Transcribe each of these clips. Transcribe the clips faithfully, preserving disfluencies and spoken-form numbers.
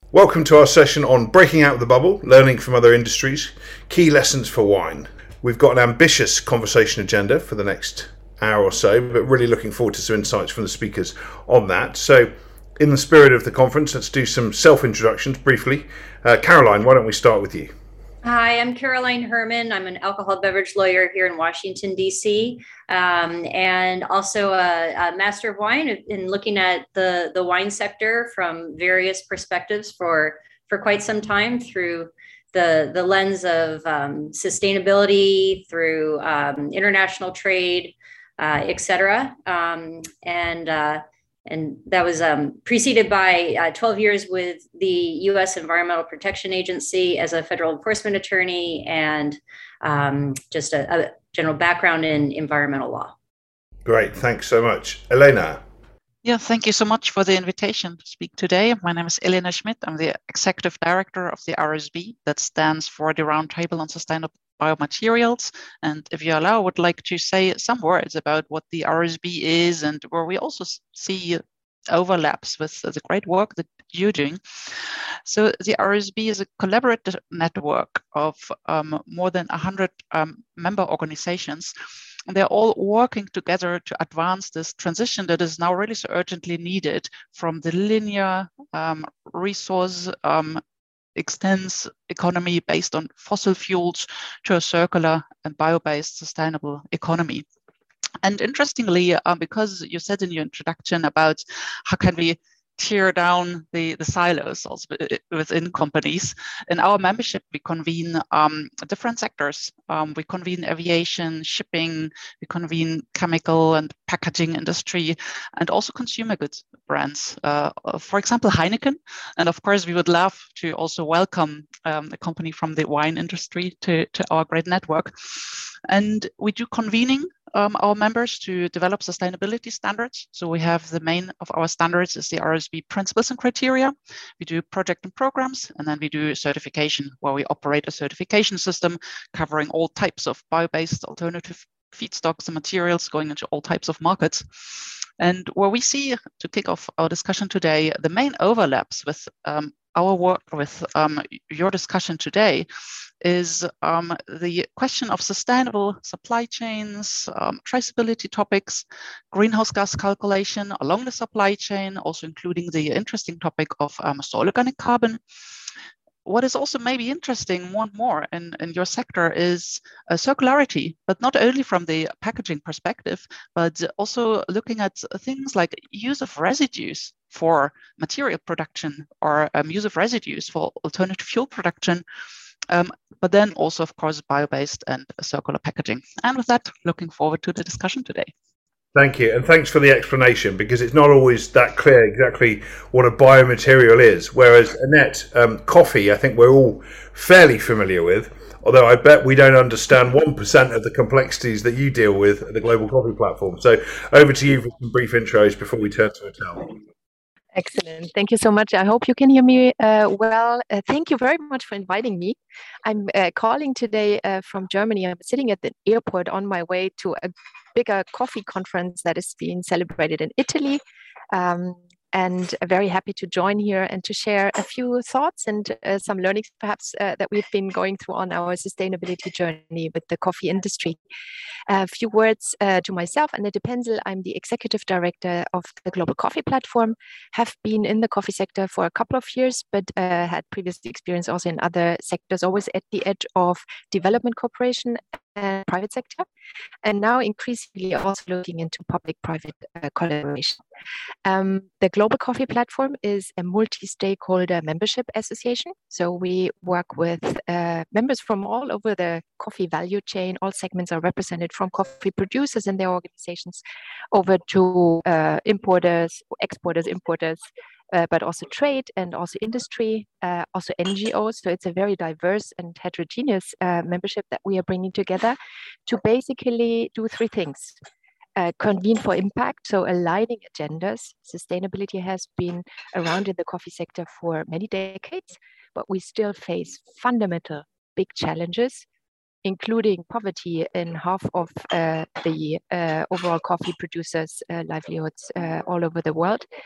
Welcome to our session on breaking out of the bubble, learning from other industries, key lessons for wine. We've got an ambitious conversation agenda for the next hour or so, but really looking forward to some insights from the speakers on that. So, in the spirit of the conference, let's do some self-introductions briefly. Uh, Caroline, why don't we start with you? Hi, I'm Caroline Herman. I'm an alcohol beverage lawyer here in Washington, D C, um, and also a, a master of wine in looking at the, the wine sector from various perspectives for, for quite some time through the, the lens of um, sustainability, through um, international trade, uh, et cetera. Um, and uh, And that was um, preceded by uh, twelve years with the U S Environmental Protection Agency as a federal enforcement attorney, and um, just a, a general background in environmental law. Great, thanks so much. Elena. Yeah, thank you so much for the invitation to speak today. My name is Elena Schmidt. I'm the executive director of the R S B, that stands for the Roundtable on Sustainable Biomaterials. And if you allow, I would like to say some words about what the R S B is and where we also see overlaps with the great work that you're doing. So the R S B is a collaborative network of um, more than one hundred um, member organizations. And they're all working together to advance this transition that is now really so urgently needed from the linear um, resource um, extends economy based on fossil fuels to a circular and bio-based sustainable economy. And interestingly, uh, because you said in your introduction about how can we tear down the, the silos also within companies. In our membership, we convene um, different sectors. Um, we convene aviation, shipping, we convene chemical and packaging industry, and also consumer goods brands. Uh, for example, Heineken. And of course, we would love to also welcome um, a company from the wine industry to, to our great network. And we do convening Um, our members to develop sustainability standards. So we have the main of our standards is the R S B principles and criteria. We do project and programs, and then we do certification, where we operate a certification system covering all types of bio-based alternative feedstocks and materials going into all types of markets. And where we see, to kick off our discussion today, the main overlaps with um, our work with um, your discussion today is um, the question of sustainable supply chains, um, traceability topics, greenhouse gas calculation along the supply chain, also including the interesting topic of um, soil organic carbon. What is also maybe interesting one more in, in your sector is uh, circularity, but not only from the packaging perspective, but also looking at things like use of residues for material production or um, use of residues for alternative fuel production. Um, but then also, of course, bio-based and circular packaging. And with that, looking forward to the discussion today. Thank you, and thanks for the explanation, because it's not always that clear exactly what a biomaterial is. Whereas, Annette, um, coffee, I think we're all fairly familiar with, although I bet we don't understand one percent of the complexities that you deal with at the Global Coffee Platform. So over to you for some brief intros before we turn to Atal. Excellent. Thank you so much. I hope you can hear me uh, well. Uh, thank you very much for inviting me. I'm uh, calling today uh, from Germany. I'm sitting at the airport on my way to a bigger coffee conference that is being celebrated in Italy. Um, and very happy to join here and to share a few thoughts and uh, some learnings perhaps uh, that we've been going through on our sustainability journey with the coffee industry. A few words uh, to myself. Annette Penzel. I'm the executive director of the Global Coffee Platform. Have been in the coffee sector for a couple of years, but uh, had previous experience also in other sectors, always at the edge of development cooperation and private sector, and now increasingly also looking into public-private uh, collaboration. Um, the Global Coffee Platform is a multi-stakeholder membership association. So we work with uh, members from all over the coffee value chain. All segments are represented, from coffee producers and their organizations over to uh, importers, exporters, importers, Uh, but also trade and also industry, uh, also N G Os. So it's a very diverse and heterogeneous uh, membership that we are bringing together to basically do three things. Uh, convene for impact, so aligning agendas. Sustainability has been around in the coffee sector for many decades, but we still face fundamental big challenges, including poverty in half of uh, the uh, overall coffee producers' uh, livelihoods uh, all over the world.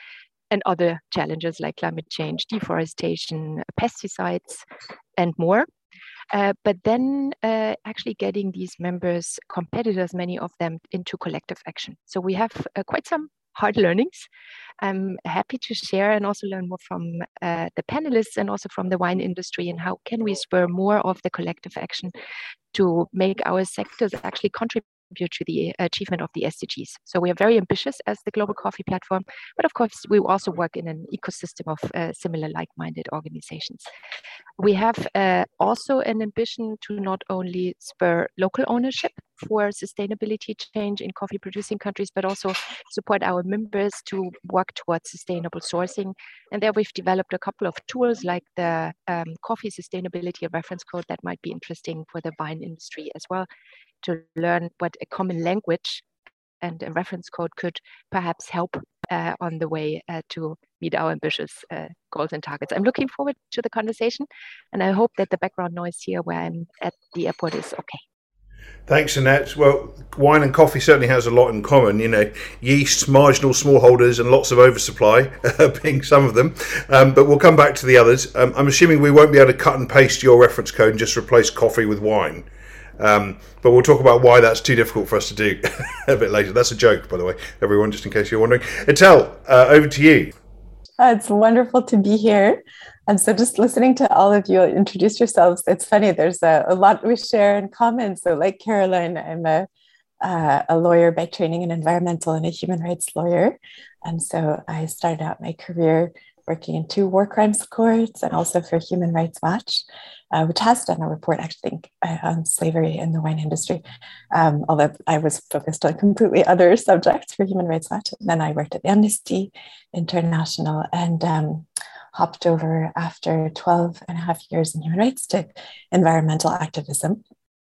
and other challenges like climate change, deforestation, pesticides, and more. Uh, but then uh, actually getting these members, competitors, many of them, into collective action. So we have uh, quite some hard learnings. I'm happy to share and also learn more from uh, the panelists and also from the wine industry, and how can we spur more of the collective action to make our sectors actually contribute to the achievement of the S D Gs. So we are very ambitious as the Global Coffee Platform, but of course we also work in an ecosystem of uh, similar like-minded organizations. We have uh, also an ambition to not only spur local ownership for sustainability change in coffee producing countries, but also support our members to work towards sustainable sourcing. And there we've developed a couple of tools like the um, Coffee Sustainability Reference Code that might be interesting for the wine industry as well, to learn what a common language and a reference code could perhaps help uh, on the way uh, to meet our ambitious uh, goals and targets. I'm looking forward to the conversation, and I hope that the background noise here where I'm at the airport is okay. Thanks, Annette. Well, wine and coffee certainly has a lot in common. You know, yeasts, marginal smallholders, and lots of oversupply being some of them. Um, but we'll come back to the others. Um, I'm assuming we won't be able to cut and paste your reference code and just replace coffee with wine. Um, but we'll talk about why that's too difficult for us to do a bit later. That's a joke, by the way, everyone, just in case you're wondering. Etel, uh, over to you. Oh, it's wonderful to be here. And so just listening to all of you introduce yourselves, it's funny, there's a, a lot we share in common. So like Caroline, I'm a, uh, a lawyer by training, an environmental and a human rights lawyer. And so I started out my career working in two war crimes courts and also for Human Rights Watch, uh, which has done a report, actually, on slavery in the wine industry, um, although I was focused on completely other subjects for Human Rights Watch. And then I worked at Amnesty International and um, hopped over after twelve and a half years in human rights to environmental activism.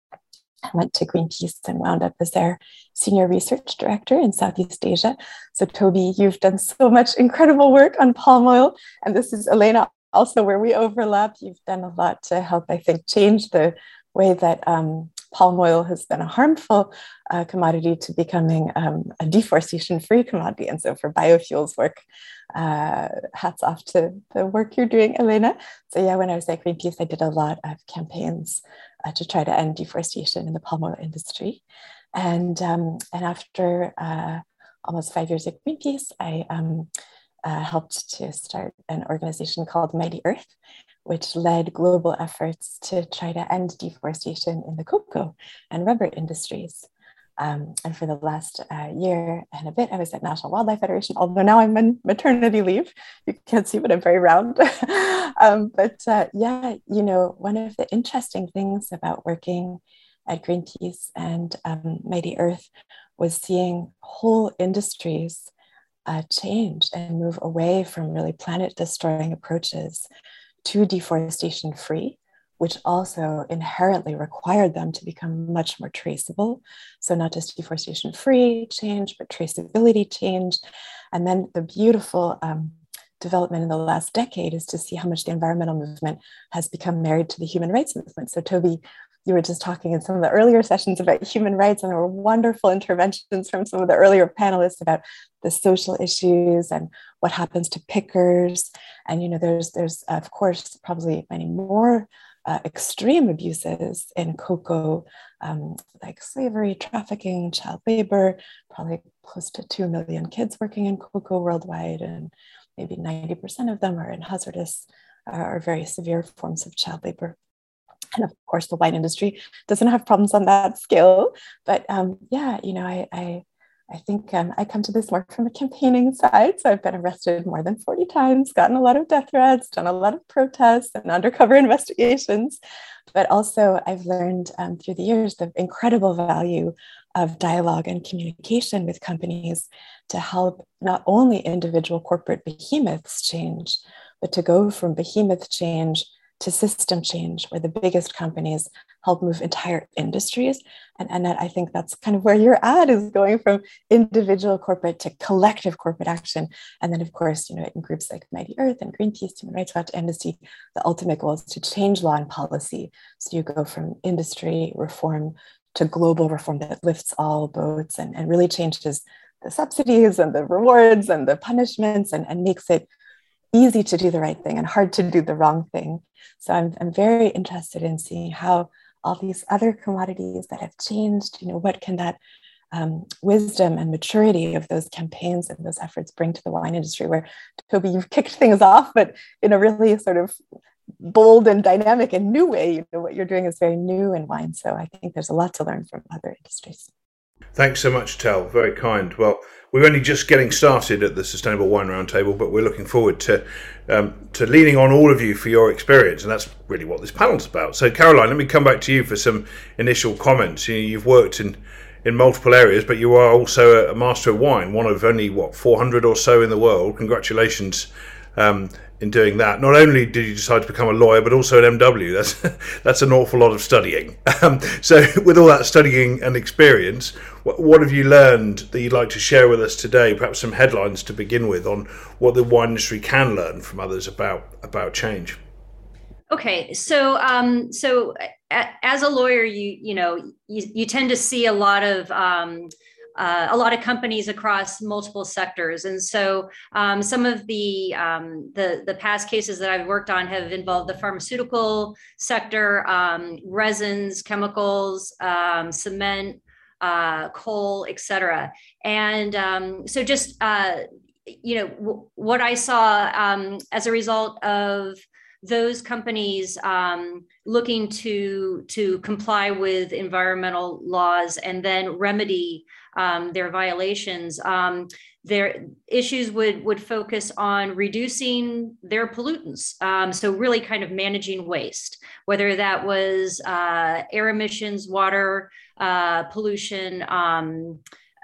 I went to Greenpeace and wound up as their senior research director in Southeast Asia. So Toby, you've done so much incredible work on palm oil. And this is, Elena, also where we overlap. You've done a lot to help, I think, change the way that um, palm oil has been a harmful uh, commodity to becoming um, a deforestation-free commodity. And so for biofuels work, uh, hats off to the work you're doing, Elena. So yeah, when I was at Greenpeace, I did a lot of campaigns uh, to try to end deforestation in the palm oil industry. And, um, and after uh, almost five years at Greenpeace, I um, uh, helped to start an organization called Mighty Earth, which led global efforts to try to end deforestation in the cocoa and rubber industries. Um, and for the last uh, year and a bit, I was at National Wildlife Federation, although now I'm on maternity leave. You can't see, but I'm very round. um, but uh, yeah, you know, one of the interesting things about working at Greenpeace and um, Mighty Earth was seeing whole industries uh, change and move away from really planet-destroying approaches to deforestation free, which also inherently required them to become much more traceable. So not just deforestation free change, but traceability change. And then the beautiful um, development in the last decade is to see how much the environmental movement has become married to the human rights movement. So Toby, you were just talking in some of the earlier sessions about human rights, and there were wonderful interventions from some of the earlier panelists about the social issues and what happens to pickers. And, you know, there's, there's of course, probably many more uh, extreme abuses in cocoa, um, like slavery, trafficking, child labor, probably close to two million kids working in cocoa worldwide, and maybe ninety percent of them are in hazardous uh, or very severe forms of child labor. And of course, the wine industry doesn't have problems on that scale. But um, yeah, you know, I I, I think um, I come to this more from a campaigning side. So I've been arrested more than forty times, gotten a lot of death threats, done a lot of protests and undercover investigations. But also I've learned um, through the years the incredible value of dialogue and communication with companies to help not only individual corporate behemoths change, but to go from behemoth change to system change, where the biggest companies help move entire industries. And Annette, I think that's kind of where you're at, is going from individual corporate to collective corporate action. And then of course, you know, in groups like Mighty Earth and Greenpeace, Human Rights Watch, Amnesty, the ultimate goal is to change law and policy. So you go from industry reform to global reform that lifts all boats and, and really changes the subsidies and the rewards and the punishments, and, and makes it easy to do the right thing and hard to do the wrong thing. So I'm, I'm very interested in seeing how all these other commodities that have changed, you know, what can that um, wisdom and maturity of those campaigns and those efforts bring to the wine industry, where, Toby, you've kicked things off, but in a really sort of bold and dynamic and new way. You know, what you're doing is very new in wine. So I think there's a lot to learn from other industries. Thanks so much, Tel. Very kind. Well, we're only just getting started at the Sustainable Wine Roundtable, but we're looking forward to um, to leaning on all of you for your experience, and that's really what this panel's about. So, Caroline, let me come back to you for some initial comments. You know, you've worked in, in multiple areas, but you are also a, a master of wine, one of only, what, four hundred or so in the world. Congratulations um, in doing that. Not only did you decide to become a lawyer, but also an M W. That's that's an awful lot of studying. Um, so with all that studying and experience, what, what have you learned that you'd like to share with us today? Perhaps some headlines to begin with on what the wine industry can learn from others about about change. Okay, so um, so as a lawyer, you you know you, you tend to see a lot of um, Uh, a lot of companies across multiple sectors. And so um, some of the, um, the, the past cases that I've worked on have involved the pharmaceutical sector, um, resins, chemicals, um, cement, uh, coal, et cetera. And um, so just, uh, you know, w- what I saw um, as a result of those companies um, looking to, to comply with environmental laws and then remedy um, their violations, um, their issues would, would focus on reducing their pollutants. Um, so really kind of managing waste, whether that was uh, air emissions, water uh, pollution, um,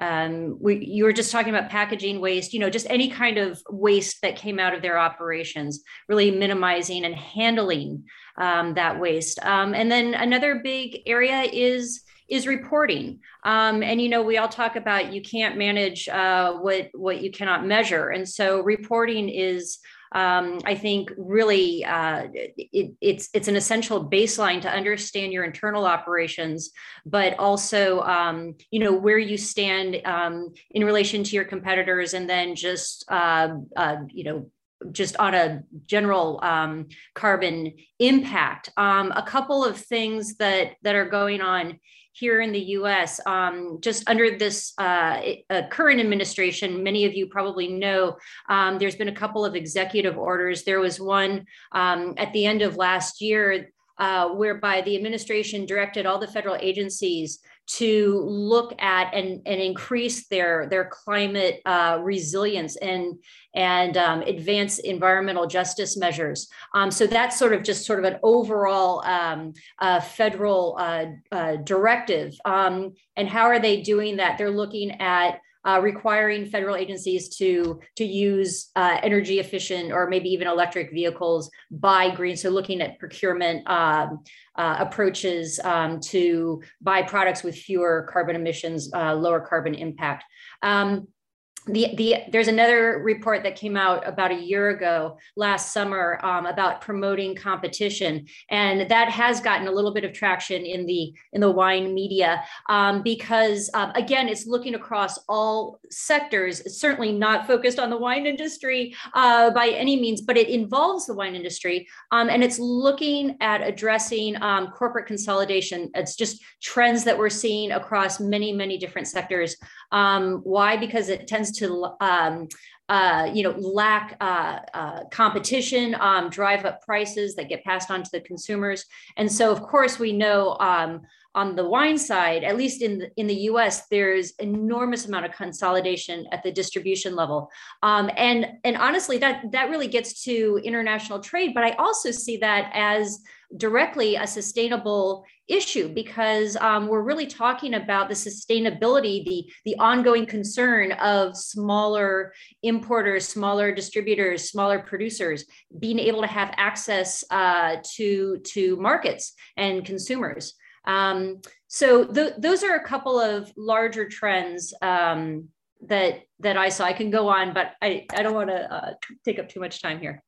Um, we, you were just talking about packaging waste, you know, just any kind of waste that came out of their operations, really minimizing and handling um, that waste. Um, and then another big area is is reporting. Um, and, you know, we all talk about you can't manage uh, what, what you cannot measure. And so reporting is, Um, I think really uh, it, it's it's an essential baseline to understand your internal operations, but also um, you know where you stand um, in relation to your competitors, and then just uh, uh, you know just on a general um, carbon impact. Um, a couple of things that that are going on here in the U S, um, just under this uh, uh, current administration, many of you probably know, um, there's been a couple of executive orders. There was one um, at the end of last year uh, whereby the administration directed all the federal agencies to look at and, and increase their, their climate uh, resilience and, and um, advance environmental justice measures. Um, so that's sort of just sort of an overall um, uh, federal uh, uh, directive. Um, and how are they doing that? They're looking at Uh, requiring federal agencies to, to use uh, energy efficient or maybe even electric vehicles by green. So looking at procurement um, uh, approaches um, to buy products with fewer carbon emissions, uh, lower carbon impact. Um, The, the, there's another report that came out about a year ago last summer um, about promoting competition, and that has gotten a little bit of traction in the in the wine media um, because um, again, it's looking across all sectors. It's certainly not focused on the wine industry uh, by any means, but it involves the wine industry, um, and it's looking at addressing um, corporate consolidation. It's just trends that we're seeing across many many different sectors. Um, why? Because it tends to to um, uh, you know, lack uh, uh, competition, um, drive up prices that get passed on to the consumers. And so, of course, we know um, on the wine side, at least in the, in the U S, there's enormous amount of consolidation at the distribution level. Um, and, and honestly, that, that really gets to international trade. But I also see that as directly a sustainable issue because um, we're really talking about the sustainability, the, the ongoing concern of smaller importers, smaller distributors, smaller producers being able to have access uh, to, to markets and consumers. Um, so th- those are a couple of larger trends um, that, that I saw. I can go on, but I, I don't want to uh, take up too much time here.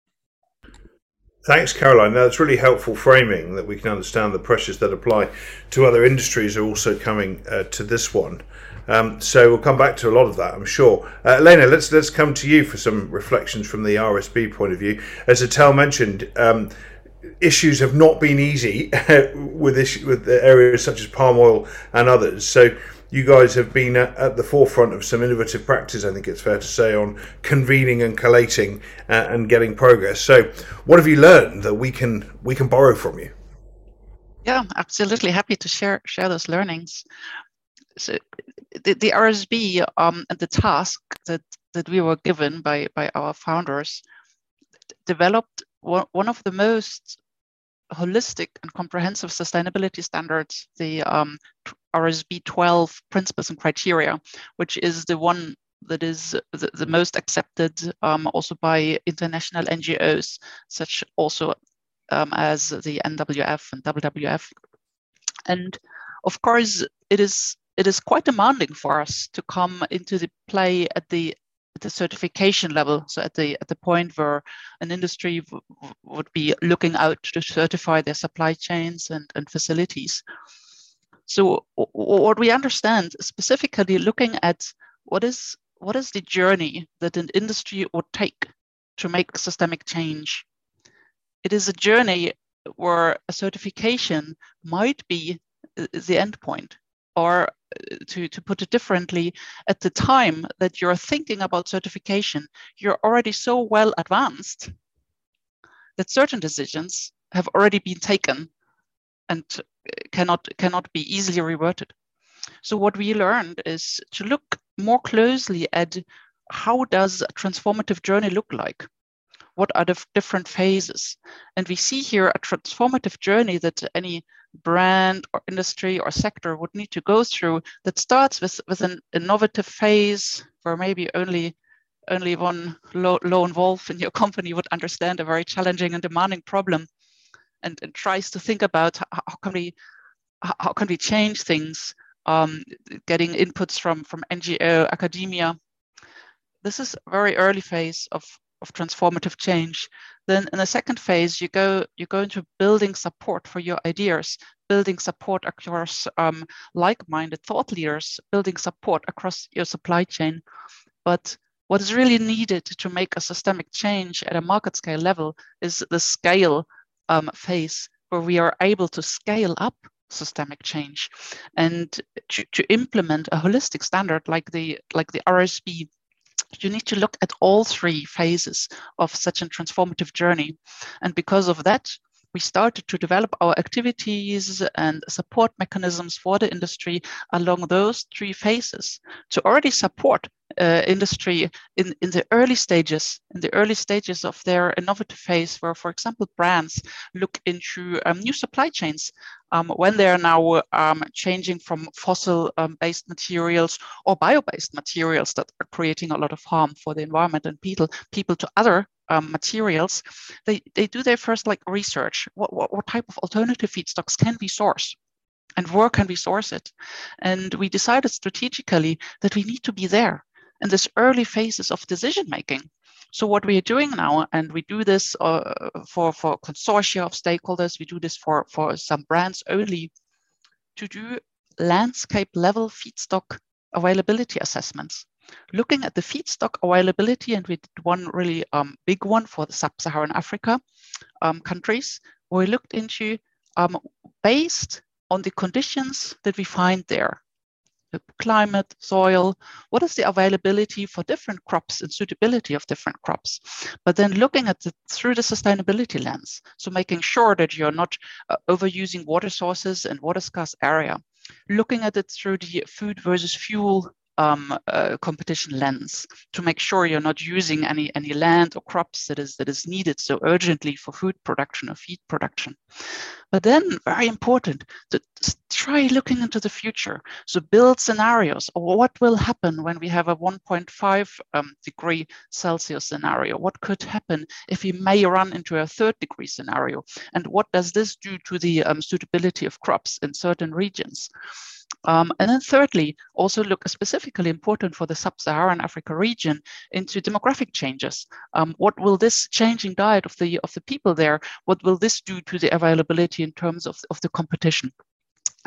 Thanks, Caroline. That's really helpful framing that we can understand the pressures that apply to other industries are also coming uh, to this one. Um, so we'll come back to a lot of that, I'm sure. Uh, Elena, let's let's come to you for some reflections from the R S B point of view. As Atel mentioned, um, issues have not been easy with issue, with areas such as palm oil and others. So you guys have been at, at the forefront of some innovative practice, I think it's fair to say, on convening and collating uh, and getting progress. So what have you learned that we can we can borrow from you? Yeah, absolutely happy to share share those learnings. So the, the R S B um, and the task that, that we were given by, by our founders developed one, one of the most holistic and comprehensive sustainability standards, the um, R S B twelve principles and criteria, which is the one that is the, the most accepted um, also by international N G Os, such also um, as the N W F and W W F. And of course, it is It is quite demanding for us to come into the play at the at the certification level. So at the at the point where an industry w would be looking out to certify their supply chains and, and facilities. So what we understand, specifically looking at what is what is the journey that an industry would take to make systemic change. It is a journey where a certification might be the end point, or To, to put it differently, at the time that you're thinking about certification, you're already so well advanced that certain decisions have already been taken and cannot, cannot be easily reverted. So what we learned is to look more closely at how does a transformative journey look like? What are the different phases? And we see here a transformative journey that any brand or industry or sector would need to go through, that starts with, with an innovative phase where maybe only, only one lo lone wolf in your company would understand a very challenging and demanding problem, and, and tries to think about how, how can we how can we change things, um, getting inputs from, from N G O, academia. This is a very early phase of of transformative change. Then in the second phase, you go you go into building support for your ideas, building support across um, like-minded thought leaders, building support across your supply chain. But what is really needed to make a systemic change at a market scale level is the scale um, phase, where we are able to scale up systemic change and to, to implement a holistic standard like the like the R S B. You need to look at all three phases of such a transformative journey. And because of that, we started to develop our activities and support mechanisms for the industry along those three phases to already support uh, industry in, in the early stages, in the early stages of their innovative phase, where, for example, brands look into um, new supply chains um, when they are now um, changing from fossil-based um, materials or bio-based materials that are creating a lot of harm for the environment and people, people to other Um, materials. They, they do their first like research. What, what, what type of alternative feedstocks can we source? And where can we source it? And we decided strategically that we need to be there in this early phases of decision making. So what we are doing now, and we do this uh, for, for consortia of stakeholders, we do this for, for some brands only, to do landscape level feedstock availability assessments. Looking at the feedstock availability, and we did one really um, big one for the sub-Saharan Africa um, countries, where we looked into, um, based on the conditions that we find there, the climate, soil, what is the availability for different crops and suitability of different crops, but then looking at it through the sustainability lens. So making sure that you're not uh, overusing water sources and water scarce area, looking at it through the food versus fuel Um, uh, competition lens, to make sure you're not using any any land or crops that is that is needed so urgently for food production or feed production. But then, very important, to try looking into the future. So build scenarios, or what will happen when we have a one point five um, degree Celsius scenario? What could happen if we may run into a third degree scenario? And what does this do to the um, suitability of crops in certain regions? Um, and then thirdly, also look specifically important for the sub-Saharan Africa region into demographic changes. Um, what will this changing diet of the, of the people there, what will this do to the availability in terms of, of the competition?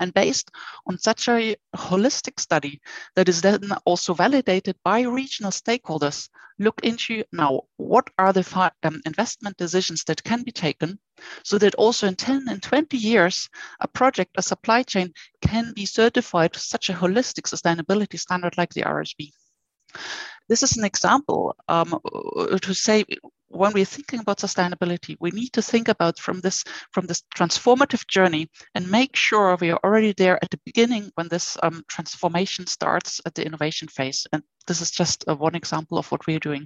And based on such a holistic study that is then also validated by regional stakeholders, look into now what are the fi- um, investment decisions that can be taken so that also in ten and twenty years, a project, a supply chain can be certified to such a holistic sustainability standard like the R S B. This is an example um, to say, when we're thinking about sustainability, we need to think about from this from this transformative journey and make sure we are already there at the beginning when this um, transformation starts at the innovation phase. And this is just uh, one example of what we're doing.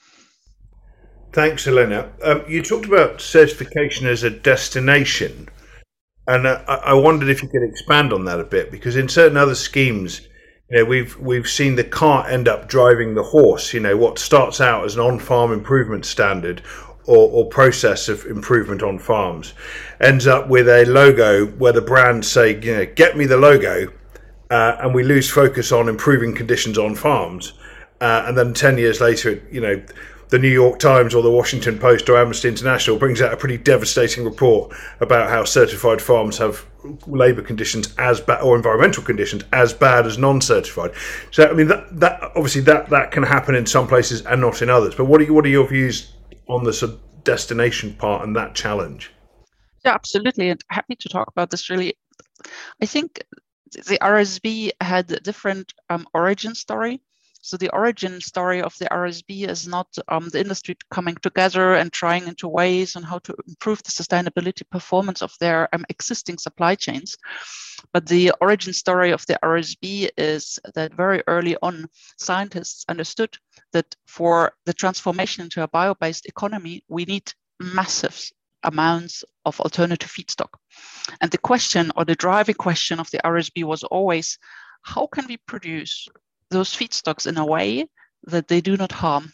Thanks, Elena. Um, you talked about certification as a destination, and uh, I wondered if you could expand on that a bit, because in certain other schemes, you know, we've we've seen the cart end up driving the horse. You know, what starts out as an on-farm improvement standard or, or process of improvement on farms ends up with a logo where the brands say, you know, get me the logo, uh, and we lose focus on improving conditions on farms. Uh, and then ten years later, you know, the New York Times or the Washington Post or Amnesty International brings out a pretty devastating report about how certified farms have labour conditions as bad, or environmental conditions as bad as non-certified. So, I mean, that, that obviously that, that can happen in some places and not in others. But what are you, what are your views on the sort of destination part and that challenge? Yeah, absolutely, and happy to talk about this. Really, I think the R S B had a different um, origin story. So the origin story of the R S B is not um, the industry coming together and trying into ways on how to improve the sustainability performance of their um, existing supply chains. But the origin story of the R S B is that very early on, scientists understood that for the transformation into a bio-based economy, we need massive amounts of alternative feedstock. And the question, or the driving question of the R S B was always, how can we produce those feedstocks in a way that they do not harm?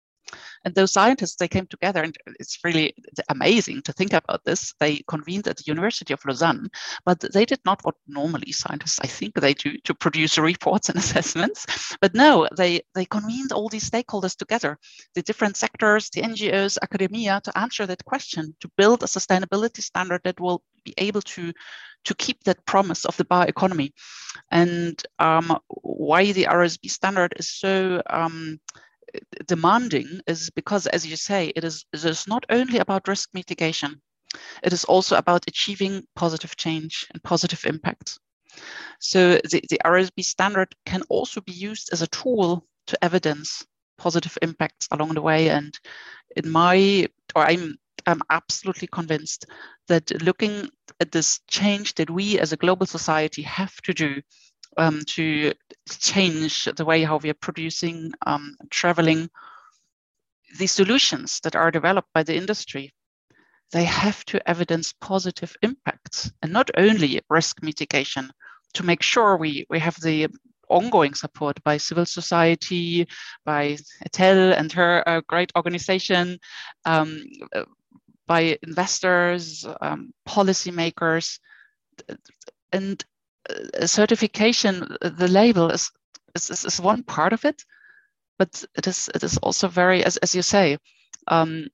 And those scientists, they came together, and it's really amazing to think about this. They convened at the University of Lausanne, but they did not what normally scientists, I think, they do to produce reports and assessments. But no, they, they convened all these stakeholders together, the different sectors, the N G Os, academia, to answer that question, to build a sustainability standard that will be able to, to keep that promise of the bioeconomy. And um, why the R S B standard is so um, demanding is because, as you say, it is, it is not only about risk mitigation, it is also about achieving positive change and positive impact. So the, the R S B standard can also be used as a tool to evidence positive impacts along the way. And in my, or I'm, I'm absolutely convinced that looking at this change that we as a global society have to do Um, to change the way how we are producing, um, traveling, the solutions that are developed by the industry, they have to evidence positive impacts and not only risk mitigation, to make sure we, we have the ongoing support by civil society, by Etel and her uh, great organization, um, by investors, um, policymakers, and certification, the label is, is is one part of it, but it is it is also very, as, as you say, um,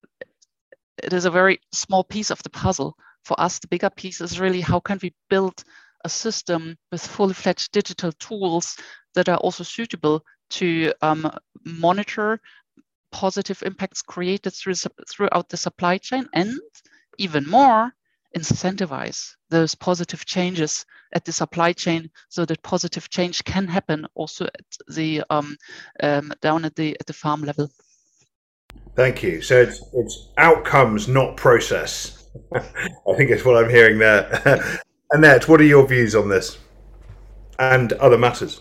it is a very small piece of the puzzle. For us, the bigger piece is really how can we build a system with fully fledged digital tools that are also suitable to um, monitor positive impacts created through, throughout the supply chain, and even more, incentivize those positive changes at the supply chain so that positive change can happen also at the um, um, down at the at the farm level. Thank you. So it's it's outcomes, not process. I think it's what I'm hearing there. Annette, what are your views on this and other matters?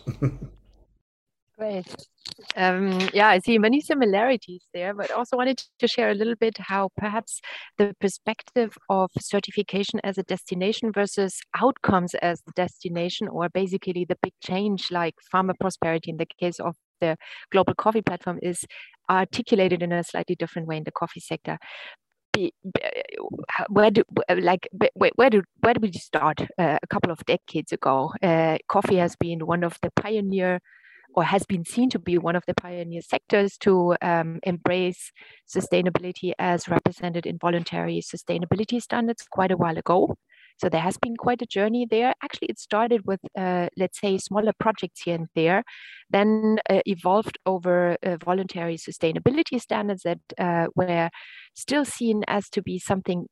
Great. Um, yeah, I see many similarities there, but also wanted to share a little bit how perhaps the perspective of certification as a destination versus outcomes as the destination, or basically the big change like farmer prosperity in the case of the Global Coffee Platform, is articulated in a slightly different way in the coffee sector. Where do like where, where do where do we start? Uh, a couple of decades ago, uh, coffee has been one of the pioneer, or has been seen to be one of the pioneer sectors to um, embrace sustainability as represented in voluntary sustainability standards quite a while ago. So there has been quite a journey there. Actually, it started with, uh, let's say, smaller projects here and there, then uh, evolved over uh, voluntary sustainability standards that uh, were still seen as to be something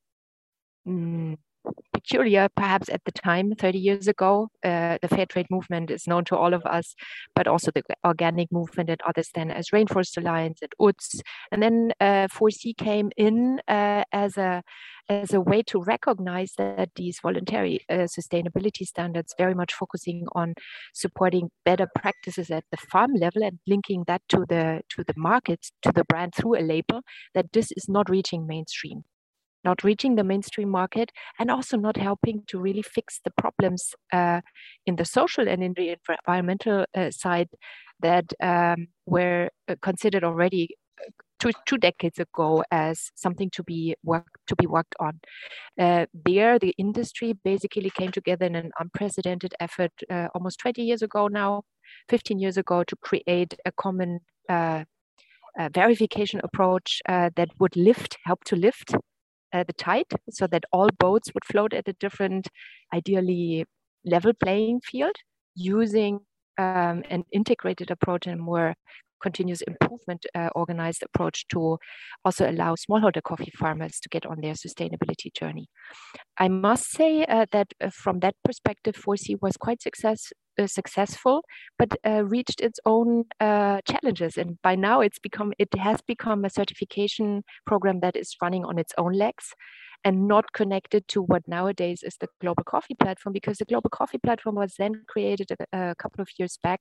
mm, peculiar, perhaps at the time, thirty years ago. Uh, the fair trade movement is known to all of us, but also the organic movement and others then as Rainforest Alliance and U T S. And then uh, four C came in uh, as a as a way to recognize that these voluntary uh, sustainability standards, very much focusing on supporting better practices at the farm level and linking that to the to the market, to the brand through a label, that this is not reaching mainstream. Not reaching the mainstream market, and also not helping to really fix the problems uh, in the social and in the environmental uh, side that um, were considered already two, two decades ago as something to be work, to be worked on. Uh, there, the industry basically came together in an unprecedented effort uh, almost twenty years ago now, fifteen years ago, to create a common uh, uh, verification approach uh, that would lift, help to lift Uh, the tide, so that all boats would float at a different, ideally level playing field, using um, an integrated approach and more continuous improvement uh, organized approach to also allow smallholder coffee farmers to get on their sustainability journey. I must say uh, that uh, from that perspective, four C was quite success, uh, successful, but uh, reached its own uh, challenges. And by now it's become, it has become a certification program that is running on its own legs and not connected to what nowadays is the Global Coffee Platform, because the Global Coffee Platform was then created a, a couple of years back,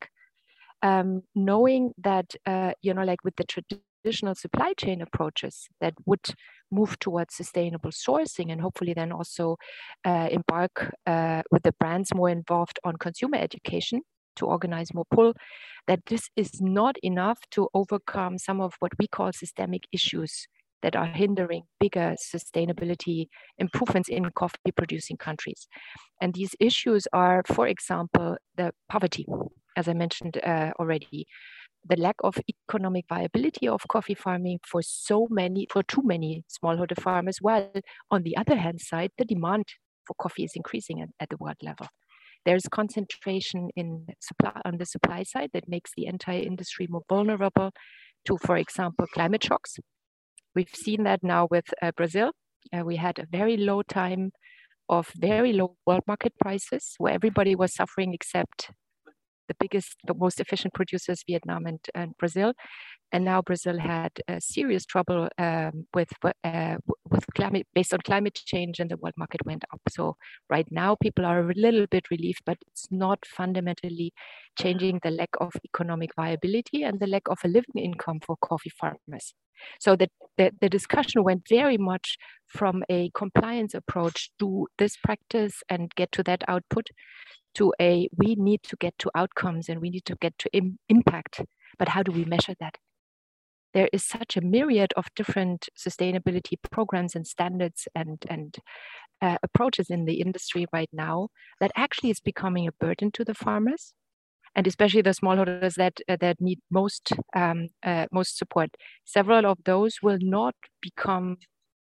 um, knowing that, uh, you know, like with the traditional supply chain approaches that would move towards sustainable sourcing and hopefully then also uh, embark uh, with the brands more involved on consumer education to organize more pull, that this is not enough to overcome some of what we call systemic issues that are hindering bigger sustainability improvements in coffee producing countries. And these issues are, for example, the poverty, as I mentioned uh, already, the lack of economic viability of coffee farming for so many, for too many smallholder farmers, while on the other hand side, the demand for coffee is increasing at, at the world level. There's concentration in supply on the supply side that makes the entire industry more vulnerable to, for example, climate shocks. We've seen that now with uh, Brazil. Uh, we had a very low time of very low world market prices where everybody was suffering except the biggest, the most efficient producers, Vietnam and, and Brazil. And now Brazil had uh, serious trouble um, with uh, with climate, based on climate change, and the world market went up. So right now people are a little bit relieved, but it's not fundamentally changing the lack of economic viability and the lack of a living income for coffee farmers. So the, the, the discussion went very much from a compliance approach to this practice and get to that output, to a, we need to get to outcomes and we need to get to im- impact, but how do we measure that? There is such a myriad of different sustainability programs and standards and, and uh, approaches in the industry right now that actually is becoming a burden to the farmers, and especially the smallholders that uh, that need most um, uh, most support. Several of those will not become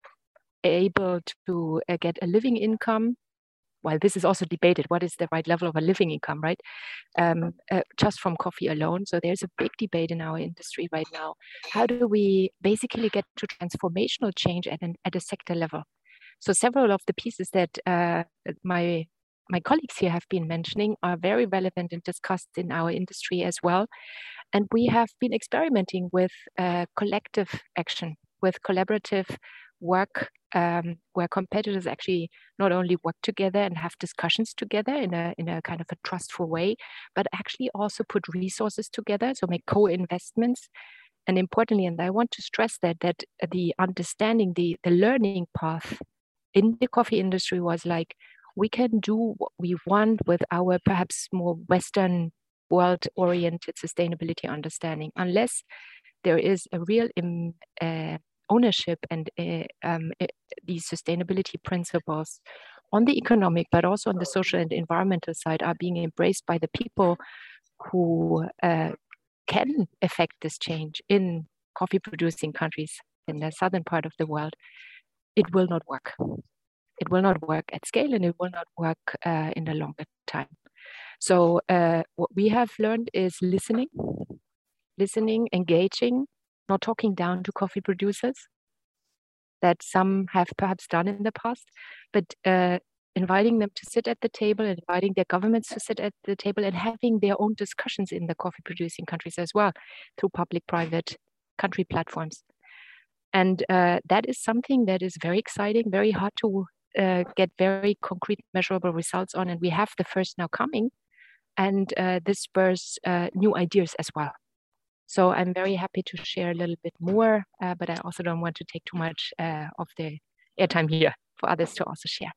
able to uh, get a living income. While this is also debated, what is the right level of a living income, right? Um, uh, just from coffee alone. So there's a big debate in our industry right now. How do we basically get to transformational change at, an, at a sector level? So several of the pieces that uh, my my colleagues here have been mentioning are very relevant and discussed in our industry as well. And we have been experimenting with uh, collective action, with collaborative work, um, where competitors actually not only work together and have discussions together in a in a kind of a trustful way, but actually also put resources together, so make co-investments. And importantly, and I want to stress that that the understanding, the the learning path in the coffee industry was like, we can do what we want with our perhaps more Western world-oriented sustainability understanding, unless there is a real um, uh, ownership and uh, um, uh, these sustainability principles on the economic, but also on the social and environmental side are being embraced by the people who uh, can affect this change in coffee producing countries in the southern part of the world. It will not work. It will not work at scale, and it will not work uh, in the longer time. So uh, what we have learned is listening, listening, engaging, not talking down to coffee producers that some have perhaps done in the past, but uh, inviting them to sit at the table, inviting their governments to sit at the table, and having their own discussions in the coffee producing countries as well through public-private country platforms. And uh, that is something that is very exciting, very hard to uh, get very concrete, measurable results on. And we have the first now coming, and uh, this spurs uh, new ideas as well. So I'm very happy to share a little bit more, uh, but I also don't want to take too much uh, of the airtime here for others to also share.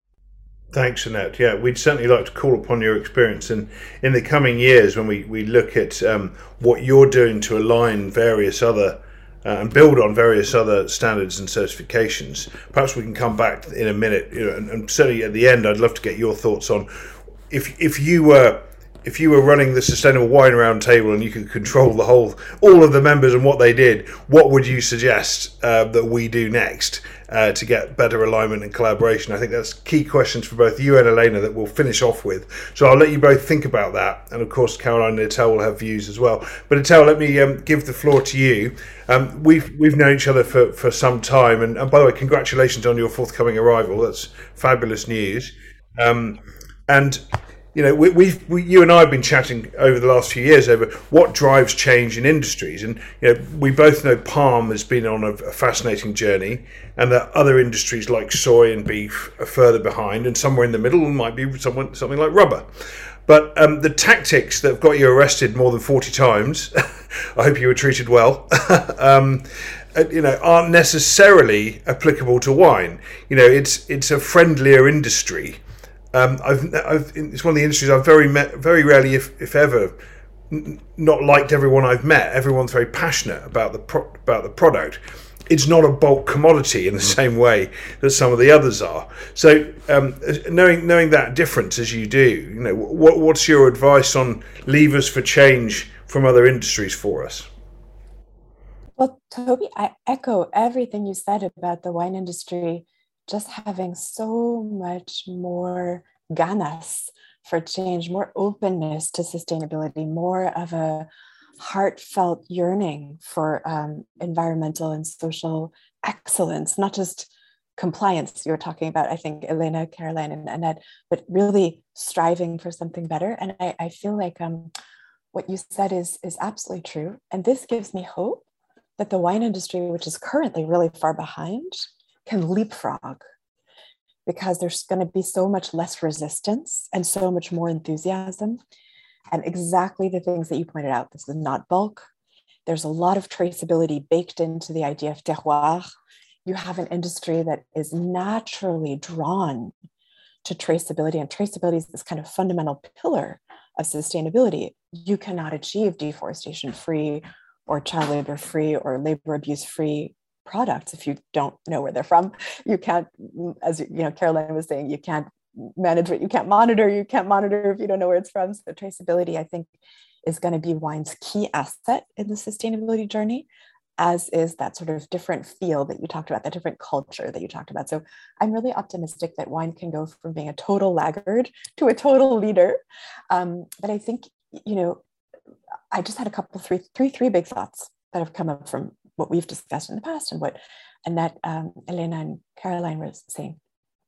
Thanks, Annette. Yeah, we'd certainly like to call upon your experience, and in the coming years, when we, we look at um, what you're doing to align various other uh, and build on various other standards and certifications, perhaps we can come back in a minute. You know, and, and certainly at the end, I'd love to get your thoughts on if if you were if you were running the Sustainable Wine Roundtable and you could control the whole all of the members and what they did, what would you suggest uh, that we do next uh, to get better alignment and collaboration? I think that's key questions for both you and Elena that we'll finish off with. So I'll let you both think about that. And of course, Caroline and Etel will have views as well. But Etel, let me um, give the floor to you. Um, we've we've known each other for, for some time. And, and by the way, congratulations on your forthcoming arrival. That's fabulous news. Um, and You know, we, we've, we, you and I have been chatting over the last few years over what drives change in industries. And, you know, we both know palm has been on a, a fascinating journey, and that other industries like soy and beef are further behind, and somewhere in the middle might be someone, something like rubber. But um, the tactics that have got you arrested more than forty times, I hope you were treated well, um, you know, aren't necessarily applicable to wine. You know, it's it's a friendlier industry. Um, I've, I've, it's one of the industries I've very met, very rarely, if, if ever, n- not liked everyone I've met. Everyone's very passionate about the pro- about the product. It's not a bulk commodity in the same way that some of the others are. So, um, knowing knowing that difference as you do, you know, what what's your advice on levers for change from other industries for us? Well, Toby, I echo everything you said about the wine industry just having so much more ganas for change, more openness to sustainability, more of a heartfelt yearning for um, environmental and social excellence, not just compliance you were talking about, I think, Elena, Caroline, and Annette, but really striving for something better. And I, I feel like um, what you said is, is absolutely true. And this gives me hope that the wine industry, which is currently really far behind, can leapfrog, because there's going to be so much less resistance and so much more enthusiasm. And exactly the things that you pointed out, this is not bulk. There's a lot of traceability baked into the idea of terroir. You have an industry that is naturally drawn to traceability, and traceability is this kind of fundamental pillar of sustainability. You cannot achieve deforestation-free or child labor-free or labor abuse-free products if you don't know where they're from. You can't, as you know, Caroline was saying, you can't manage what you can't monitor. You can't monitor if you don't know where it's from. So traceability, I think, is going to be wine's key asset in the sustainability journey, as is that sort of different feel that you talked about, that different culture that you talked about. So I'm really optimistic that wine can go from being a total laggard to a total leader. Um, but I think, you know, I just had a couple, three, three, three big thoughts that have come up from what we've discussed in the past and what Annette, um, Elena, and Caroline were saying.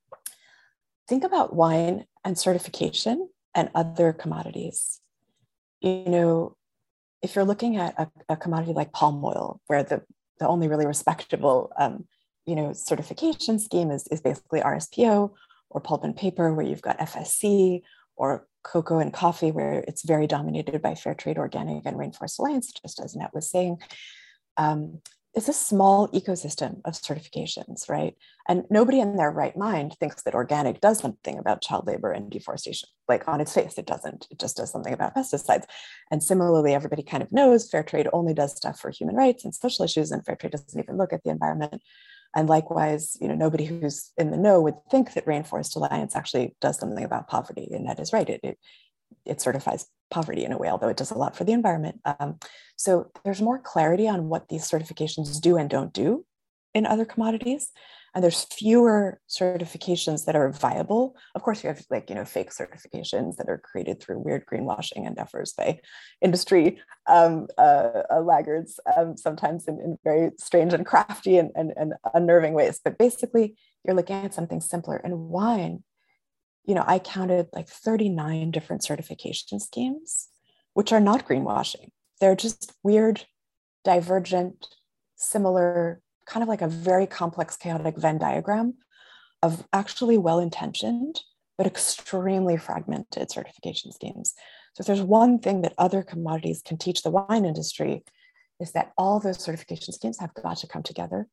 Think about wine and certification and other commodities. You know, if you're looking at a, a commodity like palm oil, where the, the only really respectable, um, you know, certification scheme is, is basically R S P O, or pulp and paper, where you've got F S C, or cocoa and coffee, where it's very dominated by Fair Trade Organic and Rainforest Alliance, just as Annette was saying. Um, it's a small ecosystem of certifications, right? And nobody in their right mind thinks that organic does something about child labor and deforestation. Like, on its face, it doesn't. It just does something about pesticides. And similarly, everybody kind of knows fair trade only does stuff for human rights and social issues, and fair trade doesn't even look at the environment. And likewise, you know, nobody who's in the know would think that Rainforest Alliance actually does something about poverty. And that is right. It, it, it certifies poverty in a way, although it does a lot for the environment. Um, so there's more clarity on what these certifications do and don't do in other commodities. And there's fewer certifications that are viable. Of course, you have like, you know, fake certifications that are created through weird greenwashing endeavors by industry um, uh, uh, laggards, um, sometimes in, in very strange and crafty and, and, and unnerving ways. But basically, you're looking at something simpler. And wine, you know, I counted like thirty-nine different certification schemes, which are not greenwashing. They're just weird, divergent, similar, kind of like a very complex, chaotic Venn diagram of actually well-intentioned, but extremely fragmented certification schemes. So if there's one thing that other commodities can teach the wine industry, is that all those certification schemes have got to come together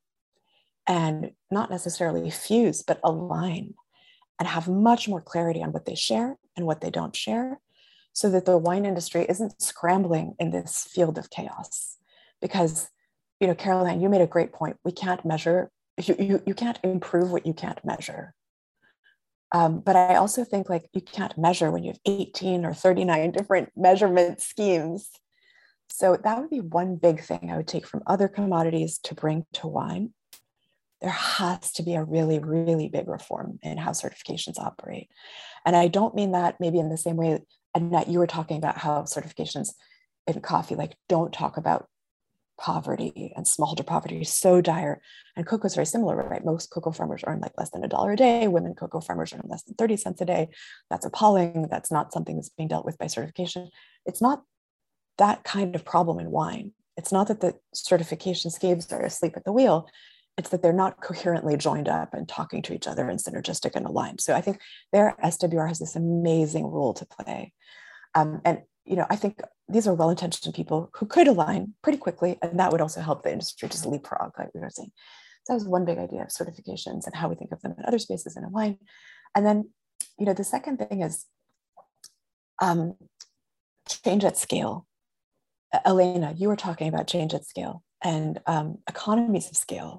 and not necessarily fuse, but align and have much more clarity on what they share and what they don't share, so that the wine industry isn't scrambling in this field of chaos. Because, you know, Caroline, you made a great point. We can't measure, you, you, you can't improve what you can't measure. Um, but I also think like you can't measure when you have eighteen or thirty-nine different measurement schemes. So that would be one big thing I would take from other commodities to bring to wine. There has to be a really, really big reform in how certifications operate. And I don't mean that maybe in the same way, Annette, you were talking about how certifications in coffee, like don't talk about poverty, and smallholder poverty is so dire. And cocoa is very similar, right? Most cocoa farmers earn like less than a dollar a day. Women cocoa farmers earn less than thirty cents a day. That's appalling. That's not something that's being dealt with by certification. It's not that kind of problem in wine. It's not that the certification schemes are asleep at the wheel. It's that they're not coherently joined up and talking to each other and synergistic and aligned. So I think there, S W R has this amazing role to play. Um, and, you know, I think these are well-intentioned people who could align pretty quickly, and that would also help the industry just leapfrog, like we were saying. So that was one big idea of certifications and how we think of them in other spaces and in wine. And then, you know, the second thing is um, change at scale. Elena, you were talking about change at scale and um, economies of scale.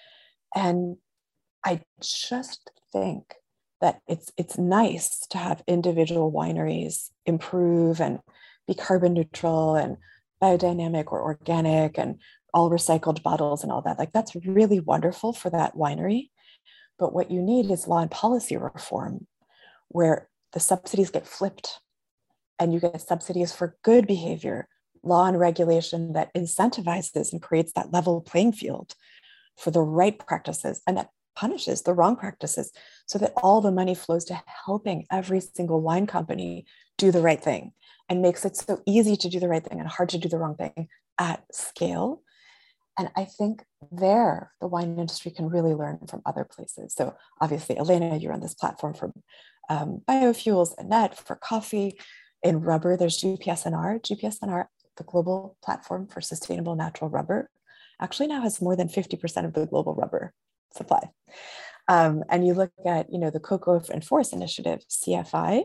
And I just think that it's it's nice to have individual wineries improve and be carbon neutral and biodynamic or organic and all recycled bottles and all that. Like that's really wonderful for that winery. But what you need is law and policy reform, where the subsidies get flipped and you get subsidies for good behavior, law and regulation that incentivizes and creates that level playing field for the right practices and that punishes the wrong practices, so that all the money flows to helping every single wine company do the right thing and makes it so easy to do the right thing and hard to do the wrong thing at scale. And I think there, the wine industry can really learn from other places. So obviously, Elena, you're on this platform for um, biofuels, Annette for coffee. In rubber, there's G P S N R. G P S N R, the global platform for sustainable natural rubber, actually now has more than fifty percent of the global rubber supply. Um, and you look at, you know, the Cocoa and Forest Initiative, C F I,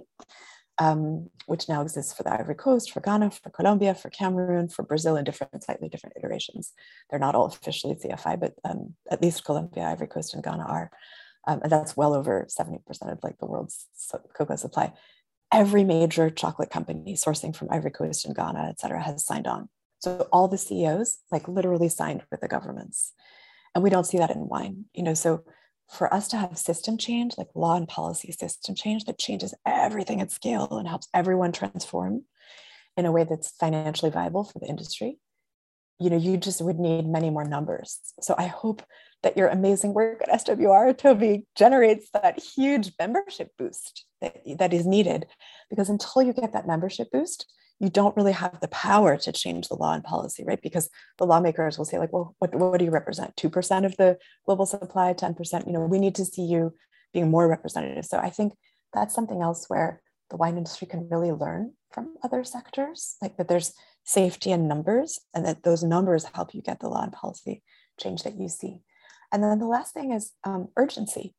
um, which now exists for the Ivory Coast, for Ghana, for Colombia, for Cameroon, for Brazil in different, slightly different iterations. They're not all officially C F I, but um, at least Colombia, Ivory Coast, and Ghana are. Um, and that's well over seventy percent of like the world's cocoa supply. Every major chocolate company sourcing from Ivory Coast and Ghana, et cetera, has signed on. So all the C E Os like literally signed with the governments. And we don't see that in wine, you know, so for us to have system change, like law and policy system change that changes everything at scale and helps everyone transform in a way that's financially viable for the industry, you know, you just would need many more numbers. So I hope that your amazing work at S W R, Toby, generates that huge membership boost that, that is needed, because until you get that membership boost, you don't really have the power to change the law and policy, right? Because the lawmakers will say like, well, what, what do you represent? two percent of the global supply, ten percent, you know, we need to see you being more representative. So I think that's something else where the wine industry can really learn from other sectors, like that there's safety in numbers and that those numbers help you get the law and policy change that you see. And then the last thing is um, urgency.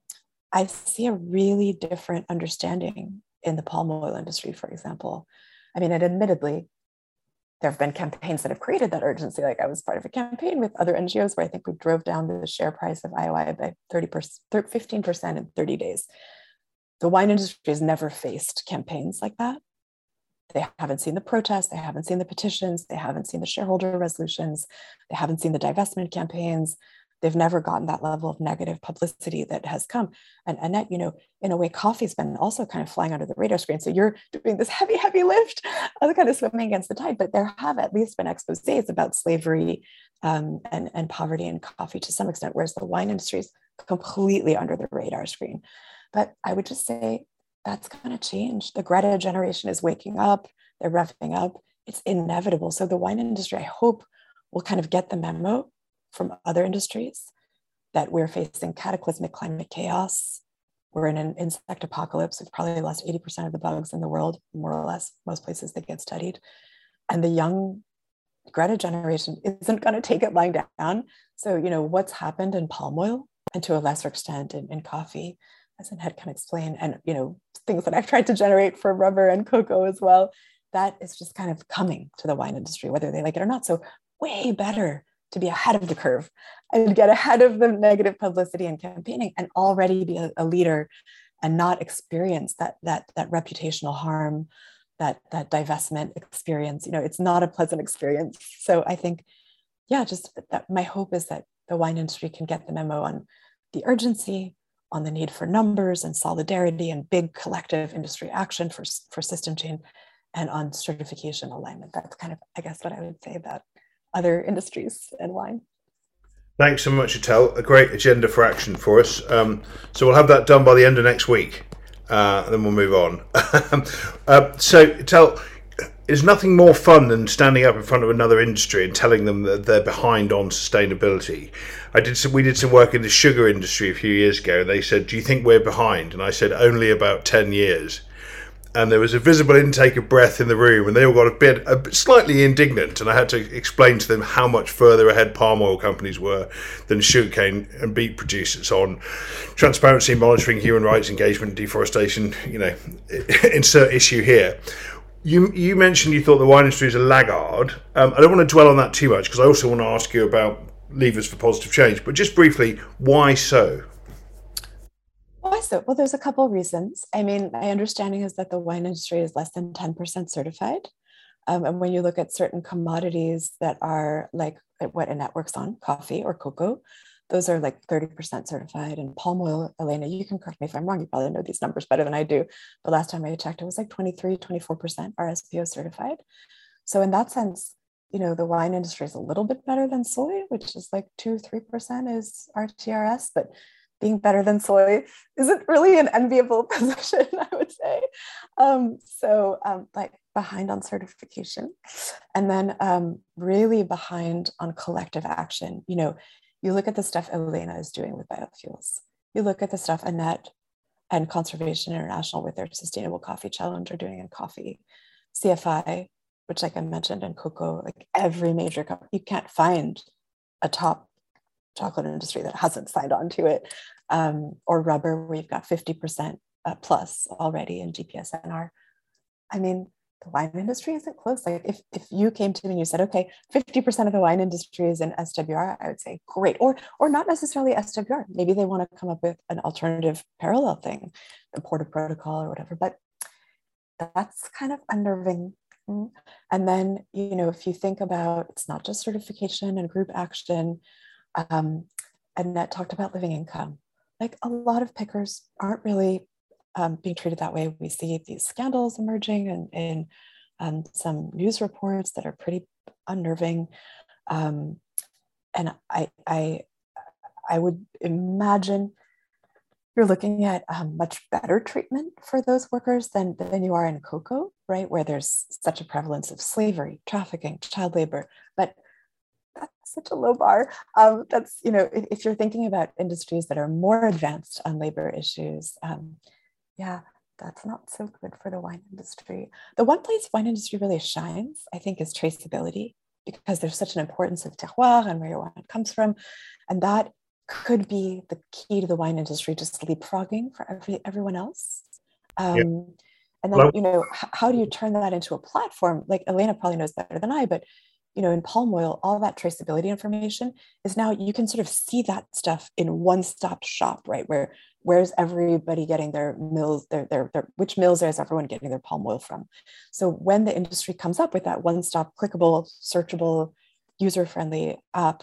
I see a really different understanding in the palm oil industry, for example. I mean, and admittedly, there have been campaigns that have created that urgency. Like I was part of a campaign with other N G Os where I think we drove down the share price of I O I by thirty percent, fifteen percent in thirty days. The wine industry has never faced campaigns like that. They haven't seen the protests, they haven't seen the petitions, they haven't seen the shareholder resolutions, they haven't seen the divestment campaigns. they've never gotten that level of negative publicity that has come. And Annette, you know, in a way, coffee's been also kind of flying under the radar screen. So you're doing this heavy, heavy lift, kind of swimming against the tide, but there have at least been exposés about slavery um, and, and poverty in coffee to some extent, whereas the wine industry is completely under the radar screen. But I would just say that's going to change. The Greta generation is waking up, they're revving up. It's inevitable. So the wine industry, I hope, will kind of get the memo from other industries that we're facing cataclysmic climate chaos. We're in an insect apocalypse. We've probably lost eighty percent of the bugs in the world, more or less, most places that get studied. And the young Greta generation isn't going to take it lying down. So, you know, what's happened in palm oil and to a lesser extent in, in coffee, as Annette can explain, and, you know, things that I've tried to generate for rubber and cocoa as well, that is just kind of coming to the wine industry, whether they like it or not. So way better to be ahead of the curve and get ahead of the negative publicity and campaigning and already be a, a leader and not experience that, that, that reputational harm, that, that divestment experience. You know, it's not a pleasant experience. So I think, yeah, just that my hope is that the wine industry can get the memo on the urgency, on the need for numbers and solidarity and big collective industry action for, for system change, and on certification alignment. That's kind of, I guess, what I would say about other industries and wine. Thanks so much, Etel. A great agenda for action for us. Um, so we'll have that done by the end of next week, uh, then we'll move on. uh, so, Etel, there's nothing more fun than standing up in front of another industry and telling them that they're behind on sustainability. I did some, we did some work in the sugar industry a few years ago, and they said, "Do you think we're behind?" And I said, "Only about ten years." And there was a visible intake of breath in the room, and they all got a bit, a bit slightly indignant. And I had to explain to them how much further ahead palm oil companies were than sugarcane and beet producers on transparency, monitoring, human rights, engagement, deforestation. You know, insert issue here. You you mentioned you thought the wine industry is a laggard. Um, I don't want to dwell on that too much because I also want to ask you about levers for positive change. But just briefly, why so? Why so? Well, there's a couple of reasons. I mean, my understanding is that the wine industry is less than ten percent certified. Um, and when you look at certain commodities that are like what Annette works on, coffee or cocoa, those are like thirty percent certified. And palm oil, Elena, you can correct me if I'm wrong. You probably know these numbers better than I do. But last time I checked, it was like twenty-three, twenty-four percent R S P O certified. So in that sense, you know, the wine industry is a little bit better than soy, which is like two, three percent is R T R S, but being better than soy isn't really an enviable position, I would say. Um, so um, like behind on certification, and then um, really behind on collective action. You know, you look at the stuff Elena is doing with biofuels. You look at the stuff Annette and Conservation International with their Sustainable Coffee Challenge are doing in coffee. C F I, which like I mentioned in cocoa, like every major company, you can't find a top chocolate industry that hasn't signed on to it, um, or rubber, where you've got fifty percent uh, plus already in G P S N R. I mean, the wine industry isn't close. Like if, if you came to me and you said, okay, fifty percent of the wine industry is in S W R, I would say, great. Or, or not necessarily S W R. Maybe they want to come up with an alternative parallel thing, the Porter Protocol or whatever, but that's kind of unnerving. And then, you know, if you think about, it's not just certification and group action. Um, Annette talked about living income. Like a lot of pickers aren't really um, being treated that way. We see these scandals emerging and in um, some news reports that are pretty unnerving. Um, and I, I, I would imagine you're looking at um, much better treatment for those workers than, than you are in cocoa, right? Where there's such a prevalence of slavery, trafficking, child labor, but that's such a low bar. Um, that's, you know, if, if you're thinking about industries that are more advanced on labor issues, um, yeah, that's not so good for the wine industry. The one place wine industry really shines, I think, is traceability, because there's such an importance of terroir and where your wine comes from. And that could be the key to the wine industry, just leapfrogging for every, everyone else. Um, yeah. And then, you know, h- how do you turn that into a platform? Like Elena probably knows better than I, but you know, in palm oil, all that traceability information is now, you can sort of see that stuff in one-stop shop, right? Where, where's everybody getting their mills, their, their, their, which mills is everyone getting their palm oil from? So when the industry comes up with that one-stop, clickable, searchable, user-friendly app,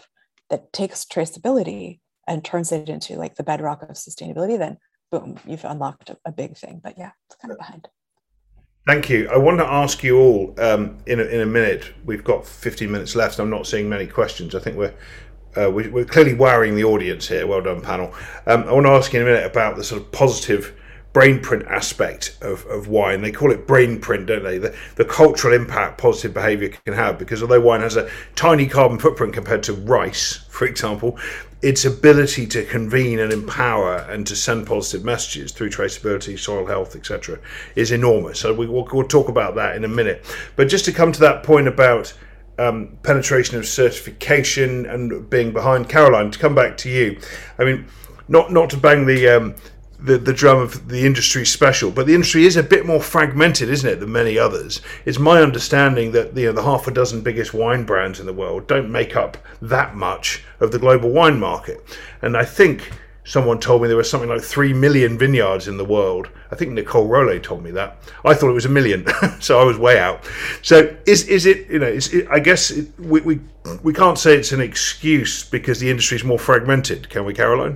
that takes traceability and turns it into like the bedrock of sustainability, then boom, you've unlocked a, a big thing. But yeah, it's kind of behind. Thank you. I want to ask you all um, in, a, in a minute. We've got fifteen minutes left. I'm not seeing many questions. I think we're uh, we, we're clearly wowing the audience here. Well done, panel. Um, I want to ask you in a minute about the sort of positive brain print aspect of, of wine. They call it brain print, don't they? The, the cultural impact positive behavior can have, because although wine has a tiny carbon footprint compared to rice, for example, its ability to convene and empower and to send positive messages through traceability, soil health, et cetera, is enormous. So we, we'll, we'll talk about that in a minute. But just to come to that point about um, penetration of certification and being behind, Caroline, to come back to you. I mean, not not to bang the um, The, the drum of the industry special, but the industry is a bit more fragmented, isn't it, than many others? It's my understanding that you know the half a dozen biggest wine brands in the world don't make up that much of the global wine market. And I think someone told me there was something like three million vineyards in the world. I think Nicole Rollet told me that. I thought it was a million, so I was way out. So is is it, you know, is it, I guess it, we, we, we can't say it's an excuse because the industry is more fragmented, can we, Caroline?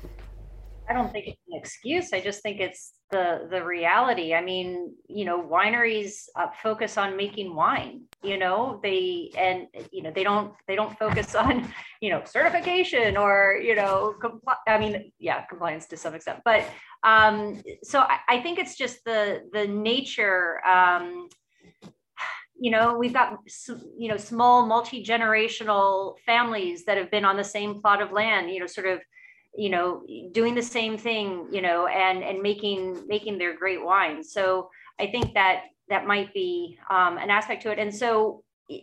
I don't think it's an excuse. I just think it's the the reality. I mean, you know, wineries uh, focus on making wine. You know, they and you know they don't they don't focus on you know certification or you know compli- I mean, yeah, compliance to some extent. But um, so I, I think it's just the the nature. Um, you know, we've got you know small multi-generational families that have been on the same plot of land. You know, sort of. you know, doing the same thing, you know, and, and making, making their great wine. So I think that that might be um, an aspect to it. And so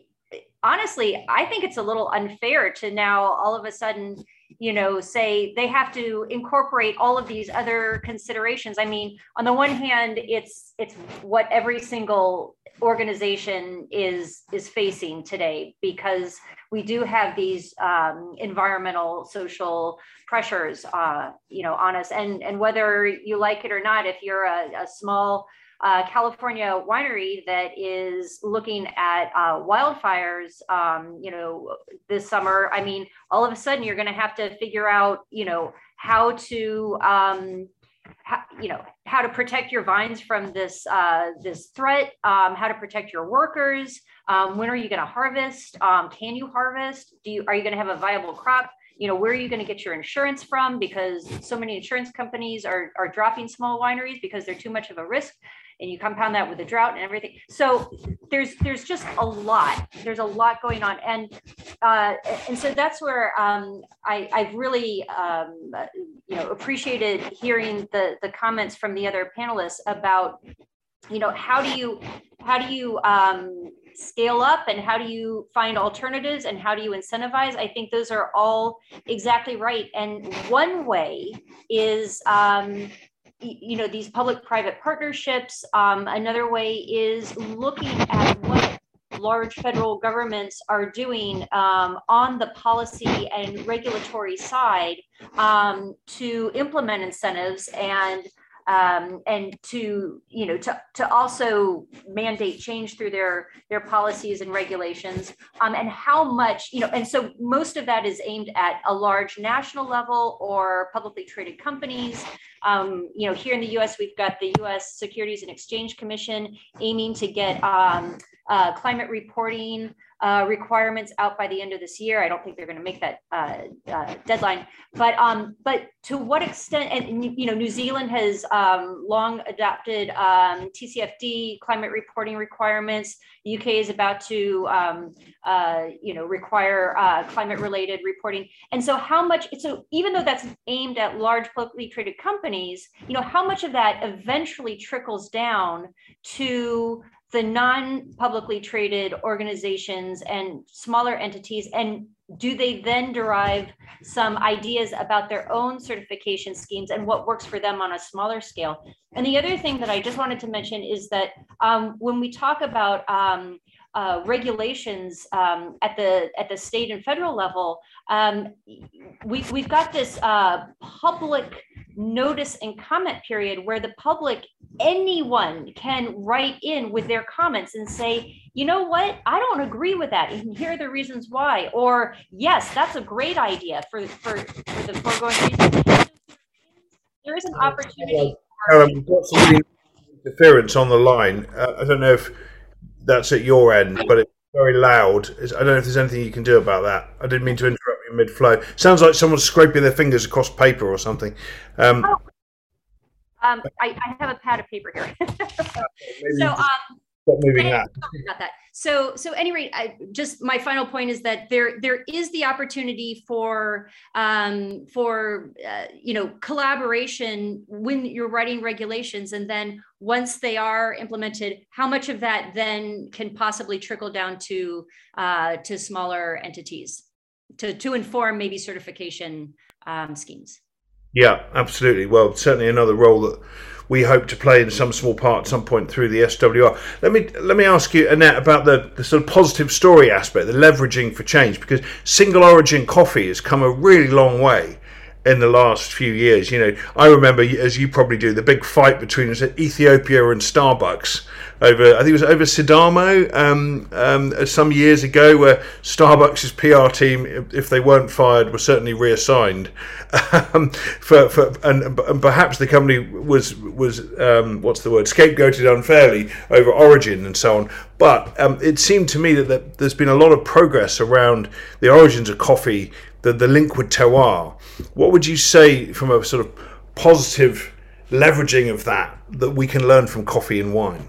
honestly, I think it's a little unfair to now all of a sudden, you know, say they have to incorporate all of these other considerations. I mean, on the one hand, it's, it's what every single organization is, is facing today, because we do have these um, environmental, social pressures, uh, you know, on us. And, and whether you like it or not, if you're a, a small uh, California winery that is looking at uh, wildfires, um, you know, this summer, I mean, all of a sudden you're going to have to figure out, you know, how to, um, how, you know, how to protect your vines from this uh, this threat, um, how to protect your workers. Um, when are you going to harvest? Um, can you harvest? Do you, are you going to have a viable crop? You know, where are you going to get your insurance from? Because so many insurance companies are, are dropping small wineries because they're too much of a risk. And you compound that with the drought and everything. So there's there's just a lot. There's a lot going on, and uh, and so that's where um, I I've really um, you know appreciated hearing the the comments from the other panelists about you know how do you how do you um, scale up and how do you find alternatives and how do you incentivize? I think those are all exactly right. And one way is. Um, you know, these public-private partnerships. Um, another way is looking at what large federal governments are doing um, on the policy and regulatory side um, to implement incentives and um, and to, you know, to, to also mandate change through their, their policies and regulations, um, and how much, you know, and so most of that is aimed at a large national level or publicly traded companies. Um, you know, here in the U S, we've got the U S Securities and Exchange Commission aiming to get um, uh, climate reporting uh, requirements out by the end of this year. I don't think they're going to make that uh, uh, deadline, but um, but to what extent? And you know, New Zealand has um, long adopted um, T C F D climate reporting requirements. The U K is about to um, uh, you know require uh, climate-related reporting. And so, how much? So even though that's aimed at large publicly traded companies, you know, how much of that eventually trickles down to the non-publicly traded organizations and smaller entities, and do they then derive some ideas about their own certification schemes and what works for them on a smaller scale? And the other thing that I just wanted to mention is that um, when we talk about um, uh, regulations um, at the at the state and federal level, um, we, we've got this uh, public notice and comment period where the public, anyone can write in with their comments and say, you know what, I don't agree with that, and here are the reasons why, or yes, that's a great idea for, for, for the foregoing reasons. There is an opportunity. Karen, we've got some interference on the line. Uh, I don't know if that's at your end, but it's very loud. I don't know if there's anything you can do about that. I didn't mean to interrupt you mid-flow. Sounds like someone's scraping their fingers across paper or something. Um, oh. um, I, I have a pad of paper here. so, um, Stop moving that. Sorry about that. So, so at any rate, I, just my final point is that there, there is the opportunity for, um, for uh, you know, collaboration when you're writing regulations, and then once they are implemented, how much of that then can possibly trickle down to uh, to smaller entities to to inform maybe certification um, schemes. Yeah, absolutely. Well, certainly another role that we hope to play in some small part at some point through the S W R. Let me let me ask you, Annette, about the, the sort of positive story aspect, the leveraging for change, because single origin coffee has come a really long way in the last few years. You know, I remember, as you probably do, the big fight between Ethiopia and Starbucks over, I think it was over Sidamo um, um, some years ago, where Starbucks' P R team, if they weren't fired, were certainly reassigned. Um, for, for and, and perhaps the company was was um, what's the word, scapegoated unfairly over origin and so on. But um, it seemed to me that, that there's been a lot of progress around the origins of coffee, the, the link with terroir. What would you say from a sort of positive leveraging of that that we can learn from coffee and wine?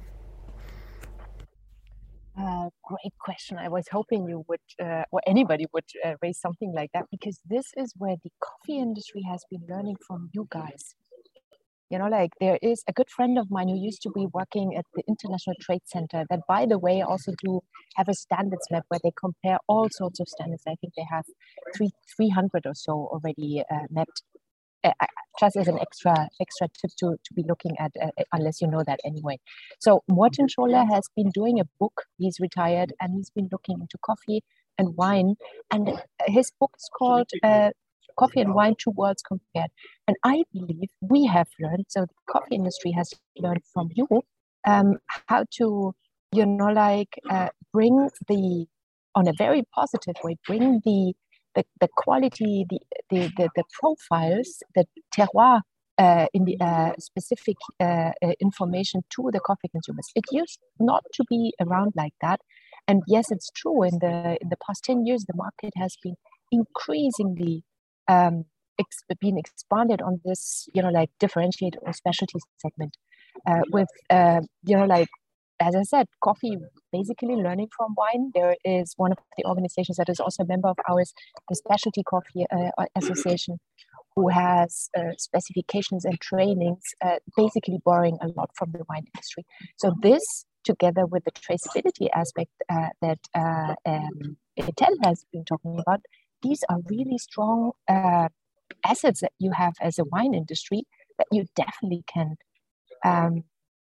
Uh, great question. I was hoping you would, uh, or anybody would uh, raise something like that, because this is where the coffee industry has been learning from you guys. You know, like there is a good friend of mine who used to be working at the International Trade Center that, by the way, also do have a standards map where they compare all sorts of standards. I think they have three, 300 or so already uh, mapped, uh, just as an extra extra tip to, to be looking at, uh, unless you know that anyway. So Morten Scholler has been doing a book. He's retired and he's been looking into coffee and wine. And his book is called uh, Coffee and Wine, Two Worlds Compared. And I believe we have learned, so the coffee industry has learned from you, um, how to, you know, like uh, bring the, on a very positive way, bring the the, the quality, the, the, the, the profiles, the terroir uh, in the uh, specific uh, uh, information to the coffee consumers. It used not to be around like that. And yes, it's true, in the, in the past ten years, the market has been increasingly um, ex- been expanded on this, you know, like differentiated or specialty segment uh, with, uh, you know, like, as I said, coffee basically learning from wine. There is one of the organizations that is also a member of ours, the Specialty Coffee uh, Association, who has uh, specifications and trainings, uh, basically borrowing a lot from the wine industry. So this, together with the traceability aspect uh, that uh, um, Etel has been talking about, these are really strong uh, assets that you have as a wine industry that you definitely can um,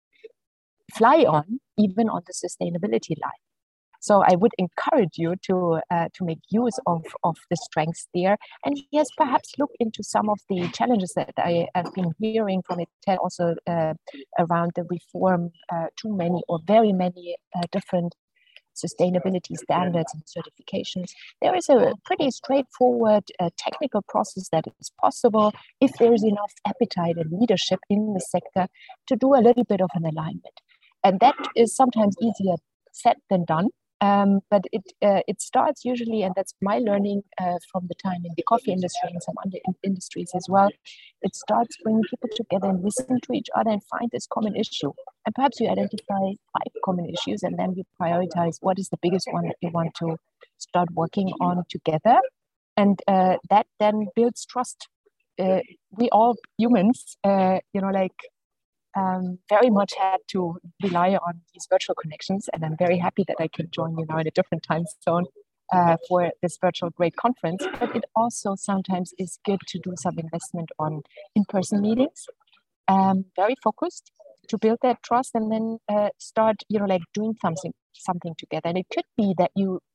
fly on, even on the sustainability line. So I would encourage you to uh, to make use of, of the strengths there. And yes, perhaps look into some of the challenges that I have been hearing from it also uh, around the reform, uh, too many or very many uh, different sustainability standards and certifications. There is a pretty straightforward uh, technical process that is possible if there is enough appetite and leadership in the sector to do a little bit of an alignment. And that is sometimes easier said than done. Um, but it uh, it starts usually, and that's my learning uh, from the time in the coffee industry and some other in- industries as well. It starts bringing people together and listen to each other and find this common issue. And perhaps you identify five common issues, and then you prioritize what is the biggest one that you want to start working on together. And uh, that then builds trust. Uh, we all humans, uh, you know, like, Um, very much had to rely on these virtual connections, and I'm very happy that I can join you now in a different time zone uh, for this virtual great conference. But it also sometimes is good to do some investment on in-person meetings, um, very focused to build that trust, and then uh, start, you know, like doing something something together. And it could be that you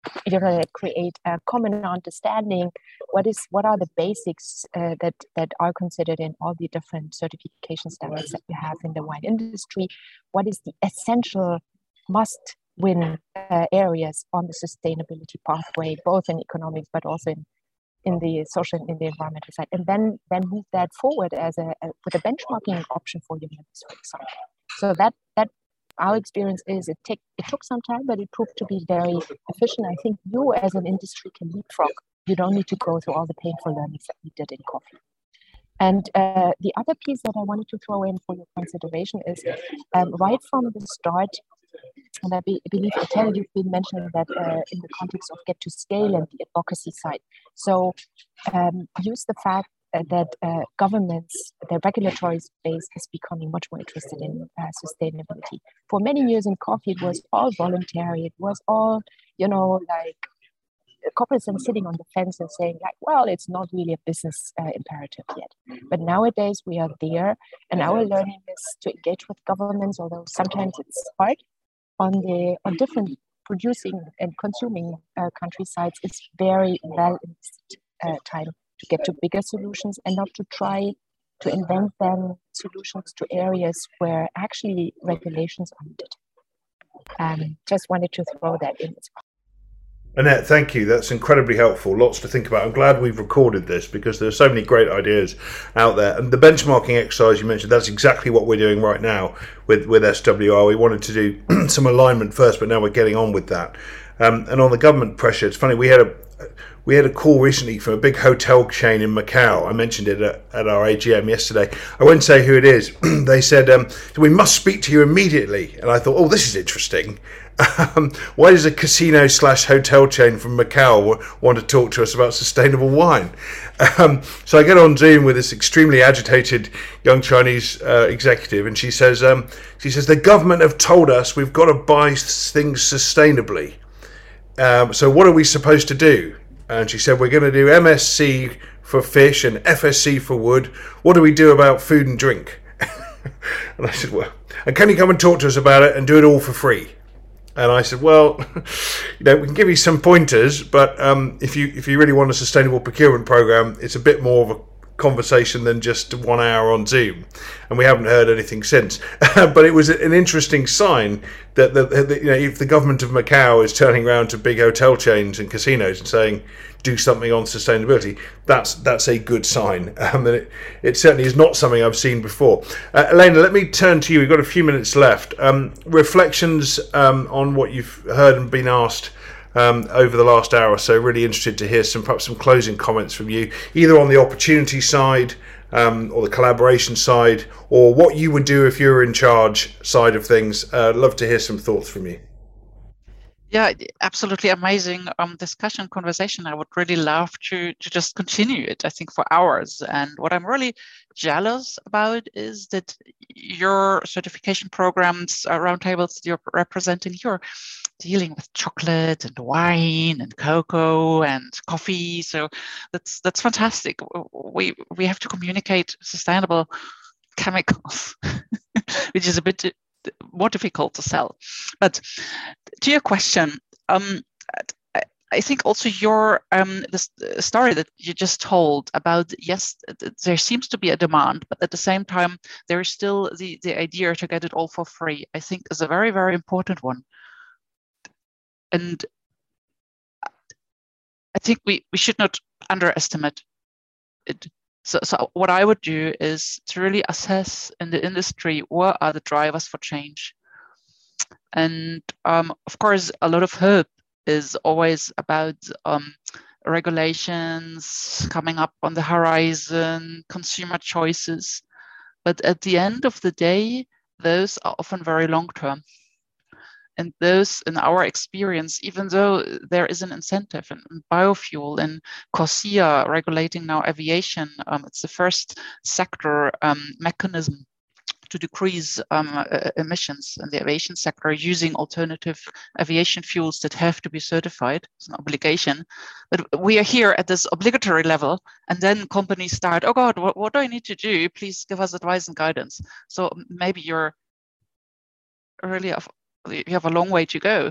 you know, that create a common understanding. What is what are the basics uh, that that are considered in all the different certification standards that we have in the wine industry? What is the essential must-win uh, areas on the sustainability pathway, both in economics but also in in the social and in the environmental side, and then then move that forward as a, a with a benchmarking option for your members, for example. So that that our experience is it take it took some time, but it proved to be very efficient. I think you as an industry can leapfrog. You don't need to go through all the painful learnings that we did in coffee. And uh, the other piece that I wanted to throw in for your consideration is um, right from the start. And I be, believe, Ethel, you've been mentioning that uh, in the context of Get to Scale and the advocacy side. So um, use the fact uh, that uh, governments, the regulatory space is becoming much more interested in uh, sustainability. For many years in coffee, it was all voluntary. It was all, you know, like corporates are sitting on the fence and saying like, well, it's not really a business uh, imperative yet. But nowadays we are there, and our learning is to engage with governments, although sometimes it's hard. On the on different producing and consuming uh, countrysides, it's very well invested uh, time to get to bigger solutions and not to try to invent them solutions to areas where actually regulations are needed. Um, just wanted to throw that in as well. Annette, thank you. That's incredibly helpful. Lots to think about. I'm glad we've recorded this because there's so many great ideas out there. And the benchmarking exercise you mentioned, that's exactly what we're doing right now with, with S W R. We wanted to do some alignment first, but now we're getting on with that. Um, and on the government pressure, it's funny, we had a we had a call recently from a big hotel chain in Macau. I mentioned it at, at our A G M yesterday. I won't say who it is. They said, um, we must speak to you immediately. And I thought, oh, this is interesting. Um, why does a casino slash hotel chain from Macau want to talk to us about sustainable wine? Um, so I get on Zoom with this extremely agitated young Chinese uh, executive, and she says, um, she says, the government have told us we've got to buy things sustainably. Um, so what are we supposed to do? And she said, we're going to do M S C for fish and F S C for wood. What do we do about food and drink? And I said, well, and can you come and talk to us about it and do it all for free? And I said, well, you know, we can give you some pointers, but um, if you if you really want a sustainable procurement program, it's a bit more of a conversation than just one hour on Zoom. And we haven't heard anything since. But it was an interesting sign that, the, the, you know, if the government of Macau is turning around to big hotel chains and casinos and saying, do something on sustainability, that's that's a good sign. Um, and it, it certainly is not something I've seen before. Uh, Elena, let me turn to you. We've got a few minutes left. Um, reflections um, on what you've heard and been asked um, over the last hour or so. Really interested to hear some perhaps some closing comments from you, either on the opportunity side um, or the collaboration side, or what you would do if you were in charge side of things. Uh, I'd love to hear some thoughts from you. Yeah, absolutely amazing um, discussion, conversation. I would really love to, to just continue it, I think, for hours. And what I'm really jealous about is that your certification programs, uh, roundtables you're representing, you're dealing with chocolate and wine and cocoa and coffee. So that's that's fantastic. We, we have to communicate sustainable chemicals, which is a bit more difficult to sell. But to your question, um, I, I think also your um, the story that you just told about, yes, there seems to be a demand, but at the same time, there is still the, the idea to get it all for free, I think is a very, very important one. And I think we, we should not underestimate it. So, so what I would do is to really assess in the industry, what are the drivers for change? And um, of course, a lot of hope is always about um, regulations coming up on the horizon, consumer choices. But at the end of the day, those are often very long-term. And those, in our experience, even though there is an incentive in biofuel and CORSIA regulating now aviation, um, it's the first sector um, mechanism to decrease um, uh, emissions in the aviation sector using alternative aviation fuels that have to be certified. It's an obligation. But we are here at this obligatory level, and then companies start, oh God, what, what do I need to do? Please give us advice and guidance. So maybe you're really, you have a long way to go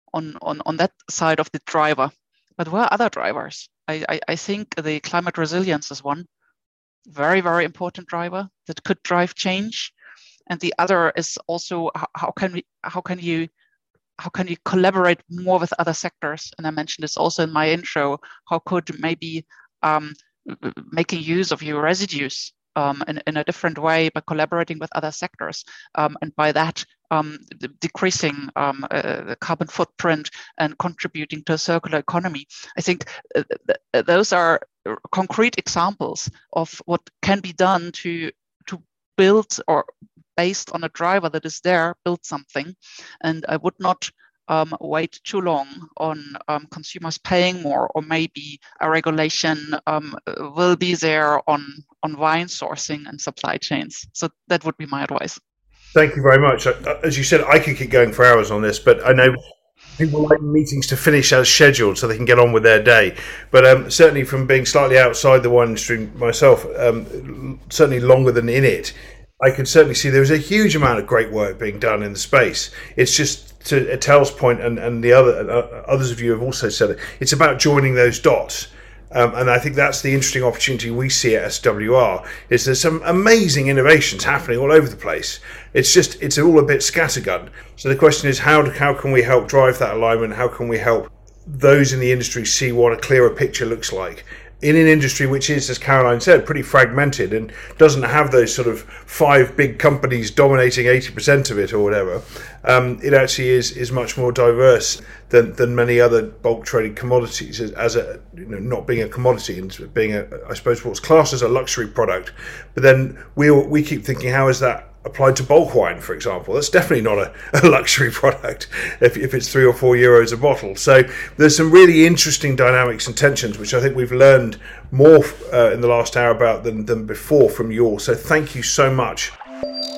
on, on, on that side of the driver. But where are other drivers? I, I, I think the climate resilience is one very, very important driver that could drive change. And the other is also how, how can we, how can you, how can you collaborate more with other sectors? And I mentioned this also in my intro. How could maybe um, making use of your residues um, in, in a different way by collaborating with other sectors, um, and by that um, decreasing um, uh, the carbon footprint and contributing to a circular economy. I think uh, th those are concrete examples of what can be done to to build, or based on a driver that is there, build something. And I would not um, wait too long on um, consumers paying more, or maybe a regulation um, will be there on, on wine sourcing and supply chains. So that would be my advice. Thank you very much. As you said, I could keep going for hours on this, but I know people like meetings to finish as scheduled so they can get on with their day. But um, certainly from being slightly outside the wine industry myself, um, certainly longer than in it, I could certainly see there's a huge amount of great work being done in the space. It's just, to Etel's point, and, and the other uh, others of you have also said it, it's about joining those dots. Um, and I think that's the interesting opportunity we see at S W R, is there's some amazing innovations happening all over the place. It's just, it's all a bit scattergun. So the question is, how, do, how can we help drive that alignment? How can we help those in the industry see what a clearer picture looks like? In an industry which is, as Caroline said, pretty fragmented and doesn't have those sort of five big companies dominating eighty percent of it or whatever, um, it actually is is much more diverse than, than many other bulk traded commodities, as, as a, you know, not being a commodity and being, a, I suppose, what's classed as a luxury product. But then we we keep thinking, how is that applied to bulk wine, for example? That's definitely not a, a luxury product if, if it's three or four euros a bottle. So there's some really interesting dynamics and tensions, which I think we've learned more uh, in the last hour about than, than before from you all. So thank you so much.